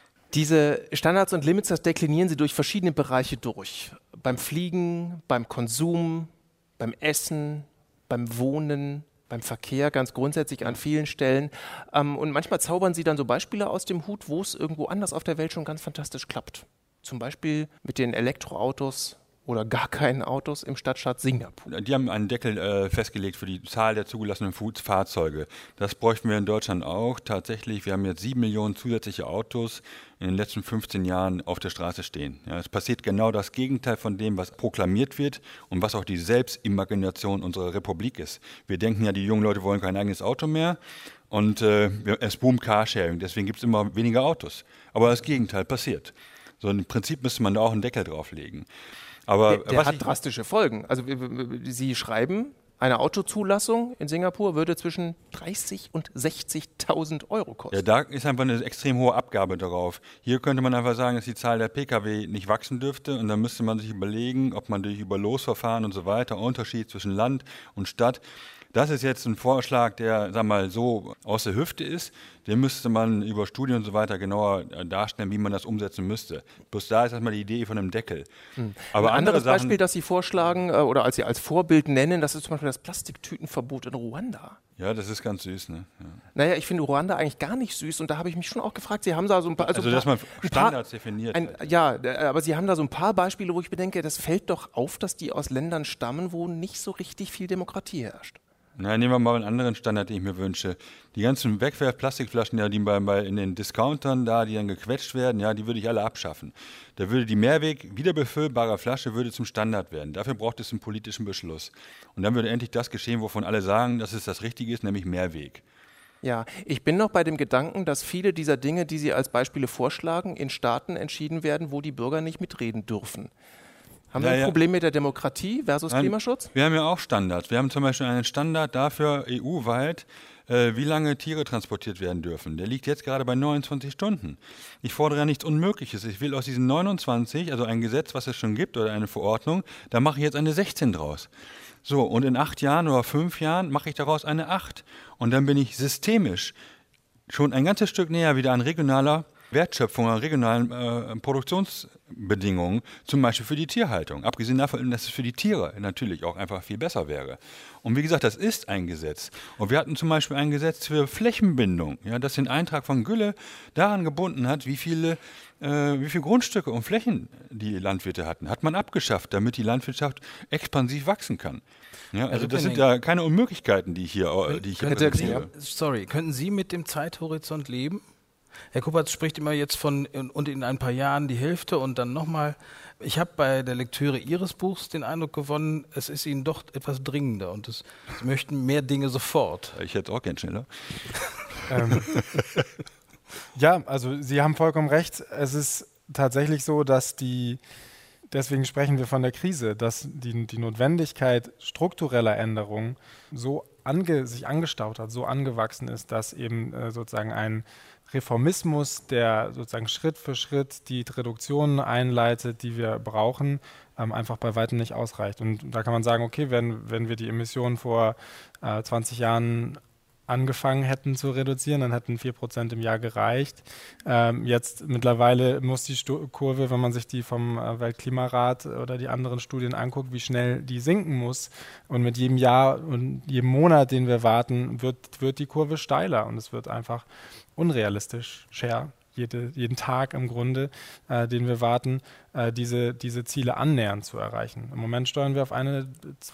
Diese Standards und Limits, das deklinieren Sie durch verschiedene Bereiche durch. Beim Fliegen, beim Konsum, beim Essen, beim Wohnen, beim Verkehr, ganz grundsätzlich an vielen Stellen. Und manchmal zaubern Sie dann so Beispiele aus dem Hut, wo es irgendwo anders auf der Welt schon ganz fantastisch klappt. Zum Beispiel mit den Elektroautos oder gar keinen Autos im Stadtstaat Singapur. Die haben einen Deckel festgelegt für die Zahl der zugelassenen Fahrzeuge. Das bräuchten wir in Deutschland auch. Tatsächlich, wir haben jetzt 7 Millionen zusätzliche Autos in den letzten 15 Jahren auf der Straße stehen. Ja, es passiert genau das Gegenteil von dem, was proklamiert wird und was auch die Selbstimagination unserer Republik ist. Wir denken ja, die jungen Leute wollen kein eigenes Auto mehr und es boomt Carsharing, deswegen gibt es immer weniger Autos. Aber das Gegenteil passiert. So im Prinzip müsste man da auch einen Deckel drauflegen. Aber der hat drastische Folgen. Also Sie schreiben, eine Autozulassung in Singapur würde zwischen 30.000 und 60.000 Euro kosten. Ja, da ist einfach eine extrem hohe Abgabe darauf. Hier könnte man einfach sagen, dass die Zahl der Pkw nicht wachsen dürfte und dann müsste man sich überlegen, ob man durch Losverfahren und so weiter, Unterschied zwischen Land und Stadt. Das ist jetzt ein Vorschlag, der, sagen wir mal, so aus der Hüfte ist. Den müsste man über Studien und so weiter genauer darstellen, wie man das umsetzen müsste. Bloß da ist erstmal die Idee von einem Deckel. Aber ein anderes Beispiel, das Sie vorschlagen oder als Sie als Vorbild nennen, das ist zum Beispiel das Plastiktütenverbot in Ruanda. Ja, das ist ganz süß, ne? Ja. Naja, ich finde Ruanda eigentlich gar nicht süß und da habe ich mich schon auch gefragt, Sie haben da so ein paar... Also dass man Standards definiert. Ja, aber Sie haben da so ein paar Beispiele, wo ich bedenke, das fällt doch auf, dass die aus Ländern stammen, wo nicht so richtig viel Demokratie herrscht. Na, nehmen wir mal einen anderen Standard, den ich mir wünsche. Die ganzen Wegwerf-Plastikflaschen, ja, die in den Discountern da, die dann gequetscht werden, ja, die würde ich alle abschaffen. Da würde die Mehrweg wiederbefüllbare Flasche würde zum Standard werden. Dafür braucht es einen politischen Beschluss. Und dann würde endlich das geschehen, wovon alle sagen, dass es das Richtige ist, nämlich Mehrweg. Ja, ich bin noch bei dem Gedanken, dass viele dieser Dinge, die Sie als Beispiele vorschlagen, in Staaten entschieden werden, wo die Bürger nicht mitreden dürfen. Haben wir ein Problem mit der Demokratie versus Klimaschutz? Wir haben ja auch Standards. Wir haben zum Beispiel einen Standard dafür EU-weit, wie lange Tiere transportiert werden dürfen. Der liegt jetzt gerade bei 29 Stunden. Ich fordere ja nichts Unmögliches. Ich will aus diesen 29, also ein Gesetz, was es schon gibt oder eine Verordnung, da mache ich jetzt eine 16 draus. So, und in 8 Jahren oder 5 Jahren mache ich daraus eine 8. Und dann bin ich systemisch schon ein ganzes Stück näher wieder an regionaler Wertschöpfung, an regionalen Produktionsbedingungen, zum Beispiel für die Tierhaltung. Abgesehen davon, dass es für die Tiere natürlich auch einfach viel besser wäre. Und wie gesagt, das ist ein Gesetz. Und wir hatten zum Beispiel ein Gesetz für Flächenbindung, ja, das den Eintrag von Gülle daran gebunden hat, wie viele Grundstücke und Flächen die Landwirte hatten. Hat man abgeschafft, damit die Landwirtschaft expansiv wachsen kann. Ja, also das sind ja keine Unmöglichkeiten, die ich hier präsentiere. Sorry, könnten Sie mit dem Zeithorizont leben? Herr Kuppertz spricht immer jetzt von und in ein paar Jahren die Hälfte und dann nochmal. Ich habe bei der Lektüre Ihres Buchs den Eindruck gewonnen, es ist Ihnen doch etwas dringender und Sie möchten mehr Dinge sofort. Ich hätte es auch gern schneller. Ja, also Sie haben vollkommen recht. Es ist tatsächlich so, dass deswegen sprechen wir von der Krise, dass die Notwendigkeit struktureller Änderungen so sich angestaut hat, so angewachsen ist, dass eben sozusagen ein Reformismus, der sozusagen Schritt für Schritt die Reduktionen einleitet, die wir brauchen, einfach bei weitem nicht ausreicht. Und da kann man sagen, okay, wenn wir die Emissionen vor 20 Jahren angefangen hätten zu reduzieren, dann hätten 4% im Jahr gereicht. Jetzt mittlerweile muss die Kurve, wenn man sich die vom Weltklimarat oder die anderen Studien anguckt, wie schnell die sinken muss. Und mit jedem Jahr und jedem Monat, den wir warten, wird die Kurve steiler und es wird einfach unrealistischer, jeden Tag im Grunde, den wir warten, diese Ziele annähernd zu erreichen. Im Moment steuern wir auf eine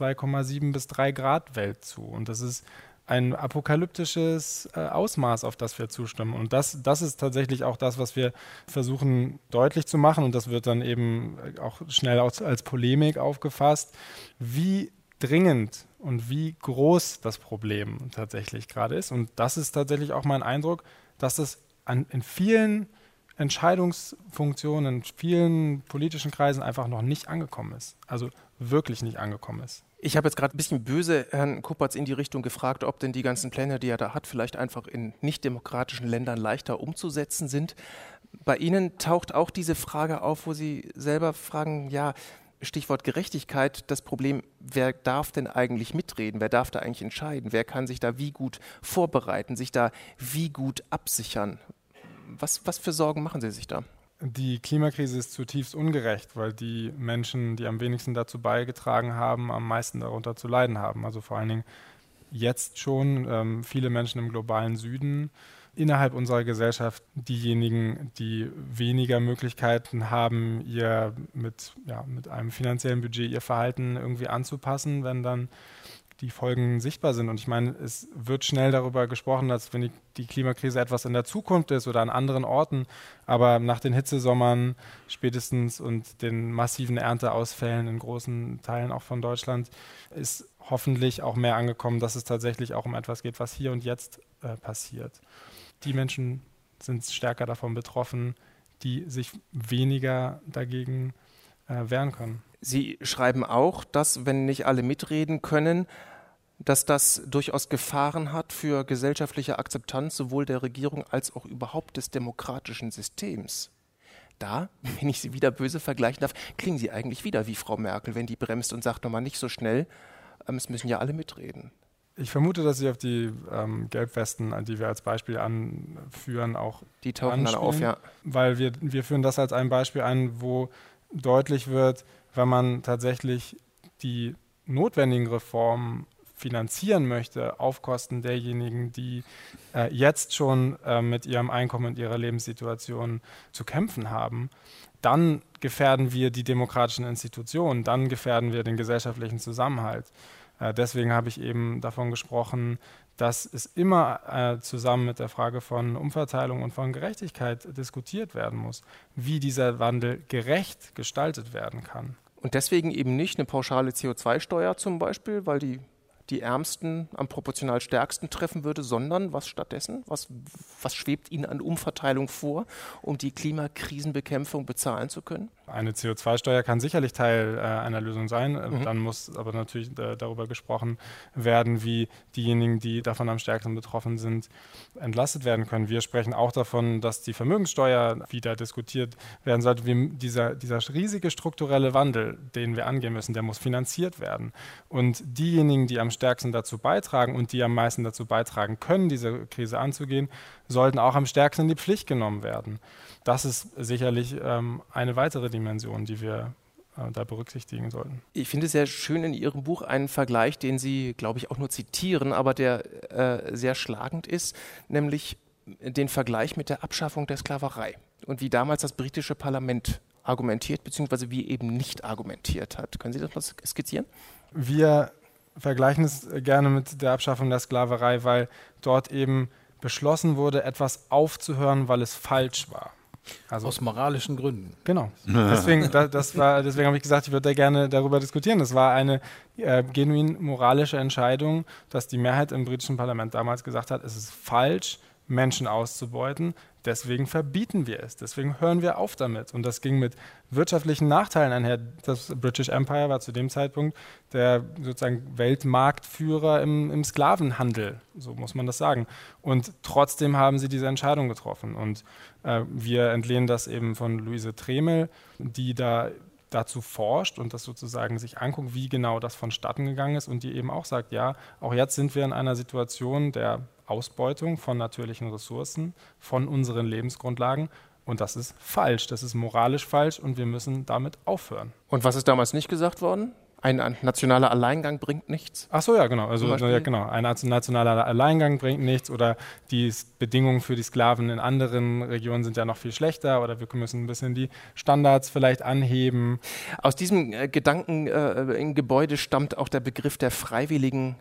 2,7 bis 3 Grad Welt zu und das ist ein apokalyptisches Ausmaß, auf das wir zustimmen. Und das ist tatsächlich auch das, was wir versuchen deutlich zu machen. Und das wird dann eben auch schnell als Polemik aufgefasst, wie dringend und wie groß das Problem tatsächlich gerade ist. Und das ist tatsächlich auch mein Eindruck, dass es in vielen Entscheidungsfunktionen, in vielen politischen Kreisen einfach noch nicht angekommen ist. Also wirklich nicht angekommen ist. Ich habe jetzt gerade ein bisschen böse Herrn Kuppertz in die Richtung gefragt, ob denn die ganzen Pläne, die er da hat, vielleicht einfach in nicht-demokratischen Ländern leichter umzusetzen sind. Bei Ihnen taucht auch diese Frage auf, wo Sie selber fragen, ja, Stichwort Gerechtigkeit, das Problem, wer darf denn eigentlich mitreden, wer darf da eigentlich entscheiden, wer kann sich da wie gut vorbereiten, sich da wie gut absichern. Was für Sorgen machen Sie sich da? Die Klimakrise ist zutiefst ungerecht, weil die Menschen, die am wenigsten dazu beigetragen haben, am meisten darunter zu leiden haben. Also vor allen Dingen jetzt schon viele Menschen im globalen Süden, innerhalb unserer Gesellschaft diejenigen, die weniger Möglichkeiten haben, mit einem finanziellen Budget ihr Verhalten irgendwie anzupassen, wenn dann die Folgen sichtbar sind. Und ich meine, es wird schnell darüber gesprochen, als wenn die Klimakrise etwas in der Zukunft ist oder an anderen Orten. Aber nach den Hitzesommern spätestens und den massiven Ernteausfällen in großen Teilen auch von Deutschland ist hoffentlich auch mehr angekommen, dass es tatsächlich auch um etwas geht, was hier und jetzt passiert. Die Menschen sind stärker davon betroffen, die sich weniger dagegen wehren können. Sie schreiben auch, dass, wenn nicht alle mitreden können, dass das durchaus Gefahren hat für gesellschaftliche Akzeptanz sowohl der Regierung als auch überhaupt des demokratischen Systems. Da, wenn ich Sie wieder böse vergleichen darf, klingen Sie eigentlich wieder wie Frau Merkel, wenn die bremst und sagt, nochmal nicht so schnell, es müssen ja alle mitreden. Ich vermute, dass Sie auf die Gelbwesten, die wir als Beispiel anführen, auch die tauchen dann auf, ja. Weil wir führen das als ein Beispiel an, wo deutlich wird, wenn man tatsächlich die notwendigen Reformen finanzieren möchte auf Kosten derjenigen, die jetzt schon mit ihrem Einkommen und ihrer Lebenssituation zu kämpfen haben, dann gefährden wir die demokratischen Institutionen, dann gefährden wir den gesellschaftlichen Zusammenhalt. Deswegen habe ich eben davon gesprochen, dass es immer zusammen mit der Frage von Umverteilung und von Gerechtigkeit diskutiert werden muss, wie dieser Wandel gerecht gestaltet werden kann. Und deswegen eben nicht eine pauschale CO2-Steuer zum Beispiel, weil die Ärmsten am proportional stärksten treffen würde, sondern was stattdessen? Was schwebt Ihnen an Umverteilung vor, um die Klimakrisenbekämpfung bezahlen zu können? Eine CO2-Steuer kann sicherlich Teil einer Lösung sein. Dann muss aber natürlich darüber gesprochen werden, wie diejenigen, die davon am stärksten betroffen sind, entlastet werden können. Wir sprechen auch davon, dass die Vermögenssteuer wieder diskutiert werden sollte. Dieser riesige strukturelle Wandel, den wir angehen müssen, der muss finanziert werden. Und diejenigen, die am stärksten dazu beitragen und die am meisten dazu beitragen können, diese Krise anzugehen, sollten auch am stärksten in die Pflicht genommen werden. Das ist sicherlich eine weitere Dimension, die wir da berücksichtigen sollten. Ich finde sehr schön in Ihrem Buch einen Vergleich, den Sie, glaube ich, auch nur zitieren, aber der sehr schlagend ist, nämlich den Vergleich mit der Abschaffung der Sklaverei und wie damals das britische Parlament argumentiert, beziehungsweise wie eben nicht argumentiert hat. Können Sie das mal skizzieren? Wir vergleichen es gerne mit der Abschaffung der Sklaverei, weil dort eben beschlossen wurde, etwas aufzuhören, weil es falsch war. Also aus moralischen Gründen. Genau. Deswegen habe ich gesagt, ich würde da gerne darüber diskutieren. Das war eine genuin moralische Entscheidung, dass die Mehrheit im britischen Parlament damals gesagt hat, es ist falsch, Menschen auszubeuten. Deswegen verbieten wir es. Deswegen hören wir auf damit. Und das ging mit wirtschaftlichen Nachteilen einher. Das British Empire war zu dem Zeitpunkt der sozusagen Weltmarktführer im Sklavenhandel. So muss man das sagen. Und trotzdem haben sie diese Entscheidung getroffen. Und wir entlehnen das eben von Luise Tremel, die dazu forscht und das sozusagen sich anguckt, wie genau das vonstatten gegangen ist und die eben auch sagt, ja, auch jetzt sind wir in einer Situation der Ausbeutung von natürlichen Ressourcen, von unseren Lebensgrundlagen und das ist falsch, das ist moralisch falsch und wir müssen damit aufhören. Und was ist damals nicht gesagt worden? Ein nationaler Alleingang bringt nichts? Ach so, ja, genau. Also, ja, genau. Ein nationaler Alleingang bringt nichts oder die Bedingungen für die Sklaven in anderen Regionen sind ja noch viel schlechter oder wir müssen ein bisschen die Standards vielleicht anheben. Aus diesem Gedanken im Gebäude stammt auch der Begriff der freiwilligen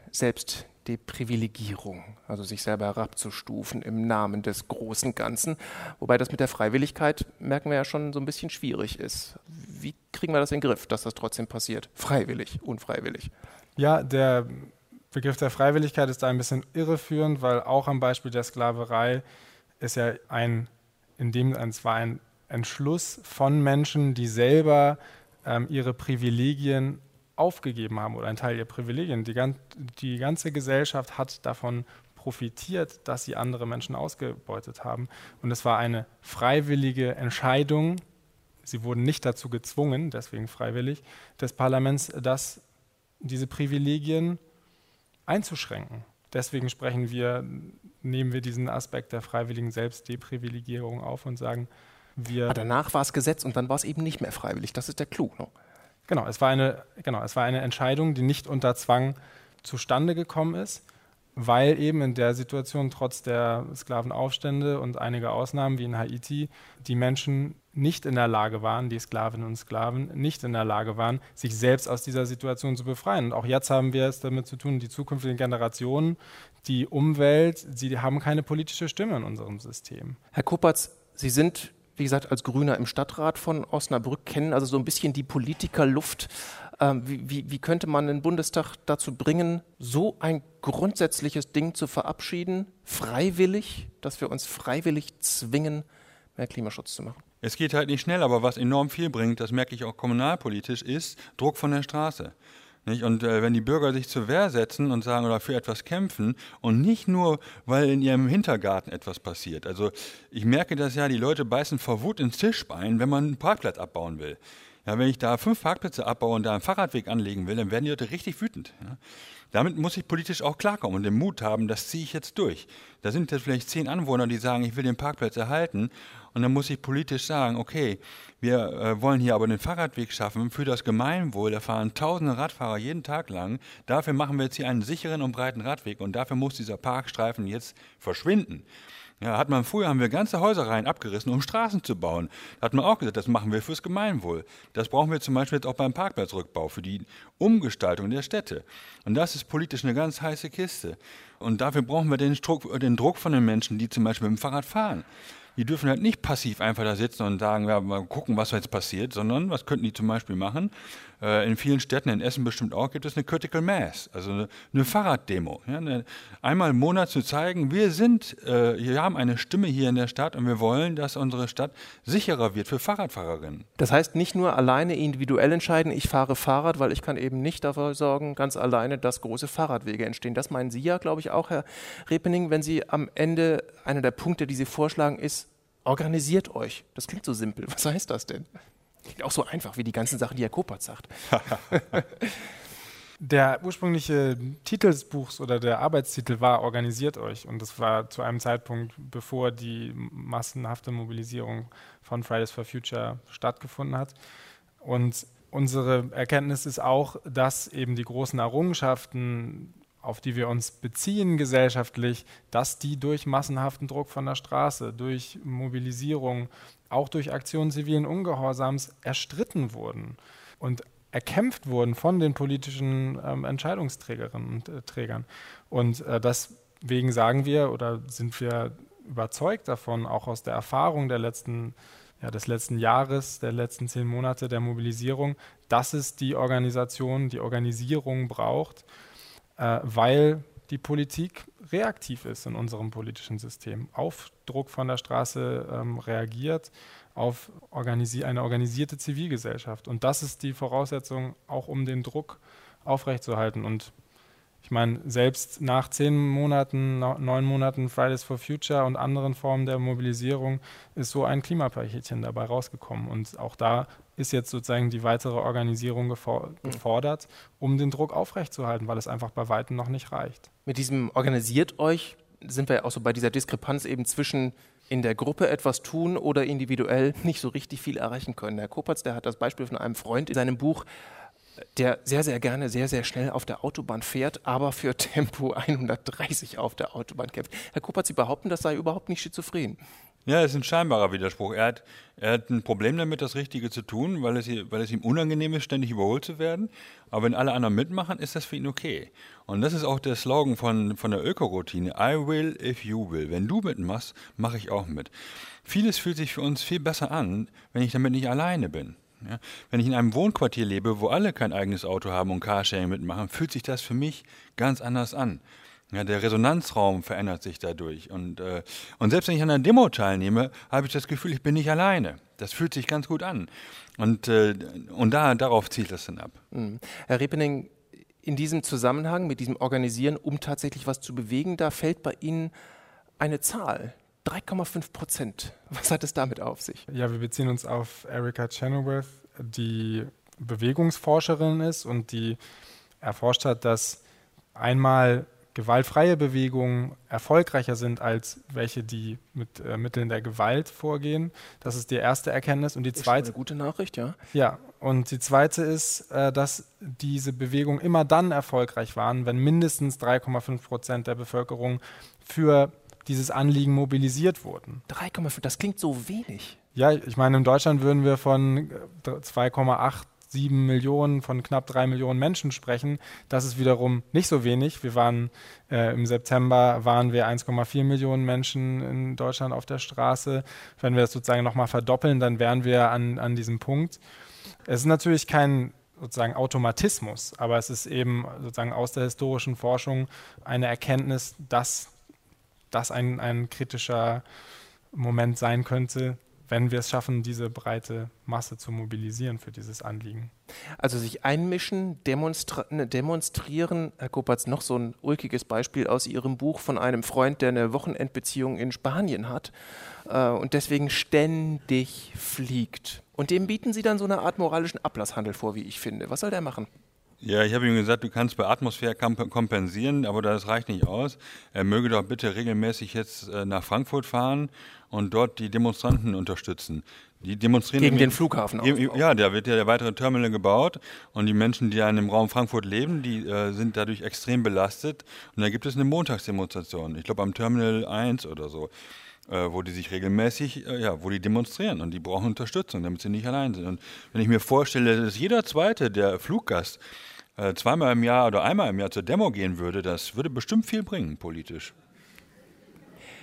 Selbstdeprivilegierung, also sich selber herabzustufen im Namen des großen Ganzen. Wobei das mit der Freiwilligkeit, merken wir ja schon, so ein bisschen schwierig ist. Wie kriegen wir das in den Griff, dass das trotzdem passiert? Freiwillig, unfreiwillig. Ja, der Begriff der Freiwilligkeit ist da ein bisschen irreführend, weil auch am Beispiel der Sklaverei ist ja ein Entschluss von Menschen, die selber ihre Privilegien aufgegeben haben oder ein Teil ihrer Privilegien. Die ganze Gesellschaft hat davon profitiert, dass sie andere Menschen ausgebeutet haben. Und es war eine freiwillige Entscheidung, sie wurden nicht dazu gezwungen, deswegen freiwillig, des Parlaments, diese Privilegien einzuschränken. Deswegen nehmen wir diesen Aspekt der freiwilligen Selbstdeprivilegierung auf und sagen, Aber danach war es Gesetz und dann war es eben nicht mehr freiwillig. Das ist der Clou, ne? Genau, es war eine Entscheidung, die nicht unter Zwang zustande gekommen ist, weil eben in der Situation trotz der Sklavenaufstände und einiger Ausnahmen wie in Haiti die Menschen nicht in der Lage waren, die Sklavinnen und Sklaven nicht in der Lage waren, sich selbst aus dieser Situation zu befreien. Und auch jetzt haben wir es damit zu tun, die zukünftigen Generationen, die Umwelt, sie haben keine politische Stimme in unserem System. Herr Kuppertz, Sie sind, wie gesagt, als Grüner im Stadtrat von Osnabrück, kennen also so ein bisschen die Politikerluft. Wie könnte man den Bundestag dazu bringen, so ein grundsätzliches Ding zu verabschieden, freiwillig, dass wir uns freiwillig zwingen, mehr Klimaschutz zu machen? Es geht halt nicht schnell, aber was enorm viel bringt, das merke ich auch kommunalpolitisch, ist Druck von der Straße. Nicht? Und wenn die Bürger sich zur Wehr setzen und sagen oder für etwas kämpfen und nicht nur, weil in ihrem Hintergarten etwas passiert. Also ich merke das ja, die Leute beißen vor Wut ins Tischbein, wenn man einen Parkplatz abbauen will. Ja, wenn ich da 5 Parkplätze abbaue und da einen Fahrradweg anlegen will, dann werden die Leute richtig wütend. Ja. Damit muss ich politisch auch klarkommen und den Mut haben, das ziehe ich jetzt durch. Da sind jetzt vielleicht 10 Anwohner, die sagen, ich will den Parkplatz erhalten. Und dann muss ich politisch sagen, okay, wir wollen hier aber den Fahrradweg schaffen für das Gemeinwohl. Da fahren tausende Radfahrer jeden Tag lang. Dafür machen wir jetzt hier einen sicheren und breiten Radweg. Und dafür muss dieser Parkstreifen jetzt verschwinden. Ja, früher haben wir ganze Häuserreihen abgerissen, um Straßen zu bauen. Da hat man auch gesagt, das machen wir fürs Gemeinwohl. Das brauchen wir zum Beispiel jetzt auch beim Parkplatzrückbau, für die Umgestaltung der Städte. Und das ist politisch eine ganz heiße Kiste. Und dafür brauchen wir den Druck von den Menschen, die zum Beispiel mit dem Fahrrad fahren. die dürfen halt nicht passiv einfach da sitzen und sagen, ja, mal gucken, was jetzt passiert, sondern was könnten die zum Beispiel machen? In vielen Städten, in Essen bestimmt auch, gibt es eine Critical Mass, also eine Fahrraddemo. Ja, einmal im Monat zu zeigen, wir haben eine Stimme hier in der Stadt und wir wollen, dass unsere Stadt sicherer wird für Fahrradfahrerinnen. Das heißt, nicht nur alleine individuell entscheiden, ich fahre Fahrrad, weil ich kann eben nicht dafür sorgen, ganz alleine, dass große Fahrradwege entstehen. Das meinen Sie ja, glaube ich, auch, Herr Repening, wenn Sie am Ende, einer der Punkte, die Sie vorschlagen, ist, organisiert euch. Das klingt so simpel. Was heißt das denn? Klingt auch so einfach wie die ganzen Sachen, die Herr Kopatz sagt. Der ursprüngliche Titel des Buchs oder der Arbeitstitel war Organisiert euch. Und das war zu einem Zeitpunkt, bevor die massenhafte Mobilisierung von Fridays for Future stattgefunden hat. Und unsere Erkenntnis ist auch, dass eben die großen Errungenschaften, auf die wir uns beziehen gesellschaftlich, dass die durch massenhaften Druck von der Straße, durch Mobilisierung, auch durch Aktionen zivilen Ungehorsams erstritten wurden und erkämpft wurden von den politischen Entscheidungsträgerinnen und Trägern. Und deswegen sagen wir oder sind wir überzeugt davon, auch aus der Erfahrung des letzten Jahres, der letzten 10 Monate der Mobilisierung, dass es die Organisierung braucht, weil die Politik reaktiv ist in unserem politischen System, auf Druck von der Straße reagiert, auf eine organisierte Zivilgesellschaft. Und das ist die Voraussetzung, auch um den Druck aufrechtzuerhalten. Und ich meine, selbst nach 9 Monaten Fridays for Future und anderen Formen der Mobilisierung ist so ein Klimapaketchen dabei rausgekommen. Und auch da ist jetzt sozusagen die weitere Organisierung gefordert, um den Druck aufrechtzuerhalten, weil es einfach bei Weitem noch nicht reicht. Mit diesem Organisiert euch sind wir auch so bei dieser Diskrepanz eben zwischen in der Gruppe etwas tun oder individuell nicht so richtig viel erreichen können. Herr Kopatz, der hat das Beispiel von einem Freund in seinem Buch, der sehr, sehr gerne, sehr, sehr schnell auf der Autobahn fährt, aber für Tempo 130 auf der Autobahn kämpft. Herr Kopatz, Sie behaupten, das sei überhaupt nicht schizophren. Ja, das ist ein scheinbarer Widerspruch. Er hat ein Problem damit, das Richtige zu tun, weil es ihm unangenehm ist, ständig überholt zu werden. Aber wenn alle anderen mitmachen, ist das für ihn okay. Und das ist auch der Slogan von der Ökoroutine. I will if you will. Wenn du mitmachst, mache ich auch mit. Vieles fühlt sich für uns viel besser an, wenn ich damit nicht alleine bin. Ja, wenn ich in einem Wohnquartier lebe, wo alle kein eigenes Auto haben und Carsharing mitmachen, fühlt sich das für mich ganz anders an. Ja, der Resonanzraum verändert sich dadurch. Und selbst wenn ich an einer Demo teilnehme, habe ich das Gefühl, ich bin nicht alleine. Das fühlt sich ganz gut an. Und darauf zielt das dann ab. Herr Repening, in diesem Zusammenhang mit diesem Organisieren, um tatsächlich was zu bewegen, da fällt bei Ihnen eine Zahl. 3,5%. Was hat es damit auf sich? Ja, wir beziehen uns auf Erica Chenoweth, die Bewegungsforscherin ist und die erforscht hat, dass einmal gewaltfreie Bewegungen erfolgreicher sind als welche, die mit Mitteln der Gewalt vorgehen. Das ist die erste Erkenntnis. Und die zweite, ist eine gute Nachricht, ja. Ja, und die zweite ist, dass diese Bewegungen immer dann erfolgreich waren, wenn mindestens 3,5% der Bevölkerung für dieses Anliegen mobilisiert wurden. 3,5, das klingt so wenig. Ja, ich meine, in Deutschland würden wir von 2,87 Millionen, von knapp 3 Millionen Menschen sprechen. Das ist wiederum nicht so wenig. Wir waren im September waren wir 1,4 Millionen Menschen in Deutschland auf der Straße. Wenn wir das sozusagen nochmal verdoppeln, dann wären wir an diesem Punkt. Es ist natürlich kein sozusagen Automatismus, aber es ist eben sozusagen aus der historischen Forschung eine Erkenntnis, dass das ein kritischer Moment sein könnte, wenn wir es schaffen, diese breite Masse zu mobilisieren für dieses Anliegen. Also sich einmischen, demonstrieren, Herr Kopatz, noch so ein ulkiges Beispiel aus Ihrem Buch von einem Freund, der eine Wochenendbeziehung in Spanien hat und deswegen ständig fliegt. Und dem bieten Sie dann so eine Art moralischen Ablasshandel vor, wie ich finde. Was soll der machen? Ja, ich habe ihm gesagt, du kannst bei Atmosphäre kompensieren, aber das reicht nicht aus. Er möge doch bitte regelmäßig jetzt nach Frankfurt fahren und dort die Demonstranten unterstützen. Die demonstrieren gegen den Flughafen auch. Ja, da wird ja der weitere Terminal gebaut und die Menschen, die im Raum Frankfurt leben, die sind dadurch extrem belastet. Und da gibt es eine Montagsdemonstration, ich glaube am Terminal 1 oder so, wo die sich regelmäßig, wo die demonstrieren und die brauchen Unterstützung, damit sie nicht allein sind. Und wenn ich mir vorstelle, dass jeder Zweite, der Fluggast, zweimal im Jahr oder einmal im Jahr zur Demo gehen würde, das würde bestimmt viel bringen, politisch.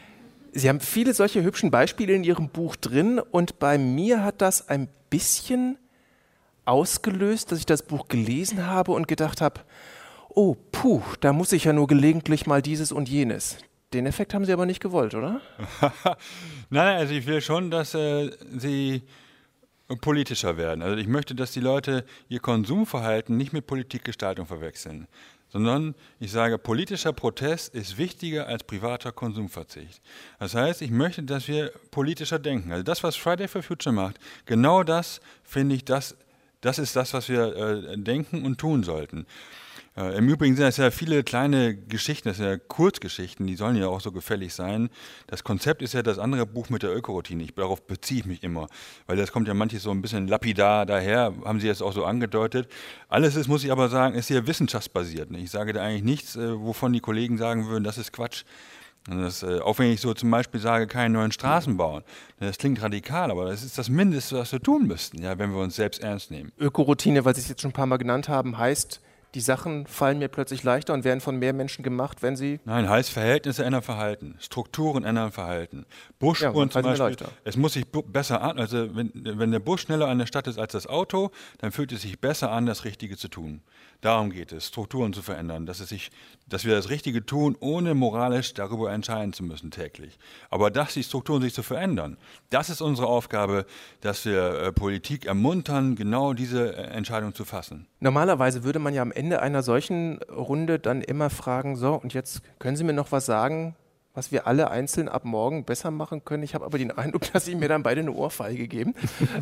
Sie haben viele solche hübschen Beispiele in Ihrem Buch drin und bei mir hat das ein bisschen ausgelöst, dass ich das Buch gelesen habe und gedacht habe, oh, puh, da muss ich ja nur gelegentlich mal dieses und jenes. Den Effekt haben Sie aber nicht gewollt, oder? Nein, also ich will schon, dass Sie politischer werden. Also ich möchte, dass die Leute ihr Konsumverhalten nicht mit Politikgestaltung verwechseln, sondern ich sage, politischer Protest ist wichtiger als privater Konsumverzicht. Das heißt, ich möchte, dass wir politischer denken. Also das, was Friday for Future macht, genau das finde ich, das ist das, was wir denken und tun sollten. Im Übrigen sind das ja viele kleine Geschichten, das sind ja Kurzgeschichten, die sollen ja auch so gefällig sein. Das Konzept ist ja das andere Buch mit der Ökoroutine. Darauf beziehe ich mich immer, weil das kommt ja manches so ein bisschen lapidar daher, haben Sie jetzt auch so angedeutet. Alles ist, muss ich aber sagen, ist hier wissenschaftsbasiert. Ich sage da eigentlich nichts, wovon die Kollegen sagen würden, das ist Quatsch. Auch wenn ich so zum Beispiel sage, keine neuen Straßen bauen. Das klingt radikal, aber das ist das Mindeste, was wir tun müssten, ja, wenn wir uns selbst ernst nehmen. Ökoroutine, weil Sie es jetzt schon ein paar Mal genannt haben, heißt, die Sachen fallen mir plötzlich leichter und werden von mehr Menschen gemacht, wenn sie... Nein, heißt Verhältnisse ändern Verhalten, Strukturen ändern Verhalten. Busspuren zum Beispiel, es muss sich besser an, also wenn der Bus schneller an der Stadt ist als das Auto, dann fühlt es sich besser an, das Richtige zu tun. Darum geht es, Strukturen zu verändern, dass wir das Richtige tun, ohne moralisch darüber entscheiden zu müssen täglich. Aber dass die Strukturen sich zu verändern, das ist unsere Aufgabe, dass wir Politik ermuntern, genau diese Entscheidung zu fassen. Normalerweise würde man ja am Ende einer solchen Runde dann immer fragen, so, und jetzt können Sie mir noch was sagen, was wir alle einzeln ab morgen besser machen können. Ich habe aber den Eindruck, dass Sie mir dann beide eine Ohrfeige geben.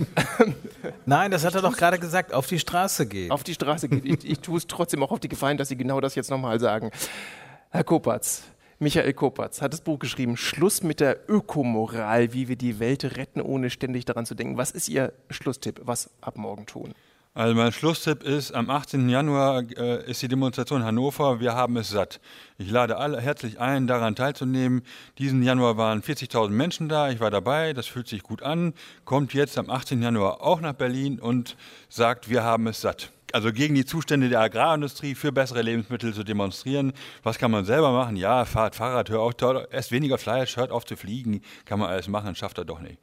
Nein, das hat er doch gerade gesagt, auf die Straße gehen. Auf die Straße gehen. Ich tue es trotzdem auch auf die Gefahr, dass Sie genau das jetzt nochmal sagen. Herr Kopatz, Michael Kopatz hat das Buch geschrieben, Schluss mit der Ökomoral, wie wir die Welt retten, ohne ständig daran zu denken. Was ist Ihr Schlusstipp, was ab morgen tun? Also mein Schlusstipp ist, am 18. Januar ist die Demonstration in Hannover, wir haben es satt. Ich lade alle herzlich ein, daran teilzunehmen. Diesen Januar waren 40.000 Menschen da, ich war dabei, das fühlt sich gut an. Kommt jetzt am 18. Januar auch nach Berlin und sagt, wir haben es satt. Also gegen die Zustände der Agrarindustrie, für bessere Lebensmittel zu demonstrieren. Was kann man selber machen? Ja, fahrt Fahrrad, hör auf, esst weniger Fleisch, hört auf zu fliegen. Kann man alles machen, schafft er doch nicht.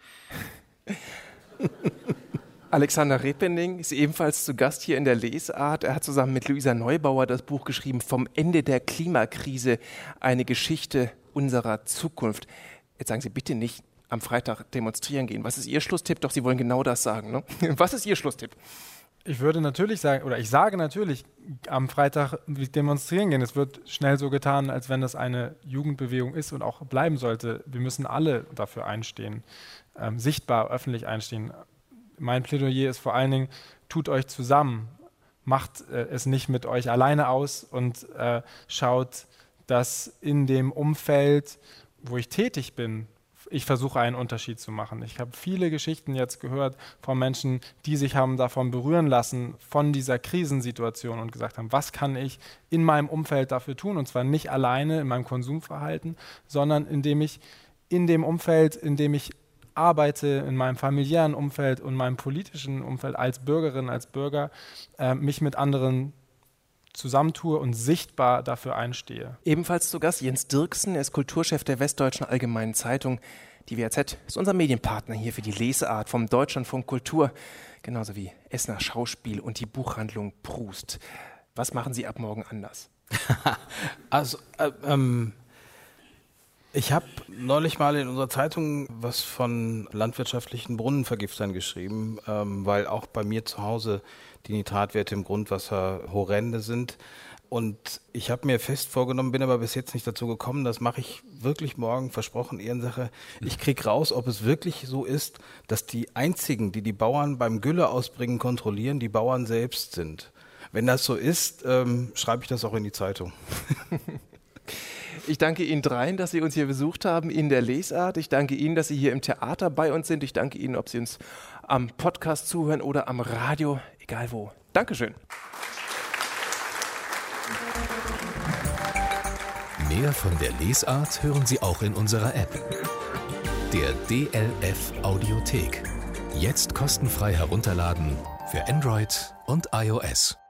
Alexander Repenning ist ebenfalls zu Gast hier in der Lesart. Er hat zusammen mit Luisa Neubauer das Buch geschrieben, Vom Ende der Klimakrise, eine Geschichte unserer Zukunft. Jetzt sagen Sie bitte nicht am Freitag demonstrieren gehen. Was ist Ihr Schlusstipp? Doch Sie wollen genau das sagen, ne? Was ist Ihr Schlusstipp? Ich würde natürlich sagen, oder ich sage natürlich, am Freitag demonstrieren gehen. Es wird schnell so getan, als wenn das eine Jugendbewegung ist und auch bleiben sollte. Wir müssen alle dafür einstehen, sichtbar, öffentlich einstehen. Mein Plädoyer ist vor allen Dingen, tut euch zusammen, macht es nicht mit euch alleine aus und schaut, dass in dem Umfeld, wo ich tätig bin, ich versuche einen Unterschied zu machen. Ich habe viele Geschichten jetzt gehört von Menschen, die sich haben davon berühren lassen, von dieser Krisensituation und gesagt haben, was kann ich in meinem Umfeld dafür tun? Und zwar nicht alleine in meinem Konsumverhalten, sondern indem ich in dem Umfeld, in dem ich arbeite, in meinem familiären Umfeld und meinem politischen Umfeld als Bürgerin, als Bürger, mich mit anderen zusammentue und sichtbar dafür einstehe. Ebenfalls zu Gast Jens Dirksen, er ist Kulturchef der Westdeutschen Allgemeinen Zeitung. Die WAZ ist unser Medienpartner hier für die Lesart vom Deutschlandfunk Kultur, genauso wie Essener Schauspiel und die Buchhandlung Proust. Was machen Sie ab morgen anders? Also, ich habe neulich mal in unserer Zeitung was von landwirtschaftlichen Brunnenvergiftern geschrieben, weil auch bei mir zu Hause die Nitratwerte im Grundwasser horrende sind. Und ich habe mir fest vorgenommen, bin aber bis jetzt nicht dazu gekommen, das mache ich wirklich morgen, versprochen, Ehrensache. Ich kriege raus, ob es wirklich so ist, dass die einzigen, die die Bauern beim Gülleausbringen kontrollieren, die Bauern selbst sind. Wenn das so ist, schreibe ich das auch in die Zeitung. Ich danke Ihnen dreien, dass Sie uns hier besucht haben in der Lesart. Ich danke Ihnen, dass Sie hier im Theater bei uns sind. Ich danke Ihnen, ob Sie uns am Podcast zuhören oder am Radio, egal wo. Dankeschön. Mehr von der Lesart hören Sie auch in unserer App, der DLF Audiothek. Jetzt kostenfrei herunterladen für Android und iOS.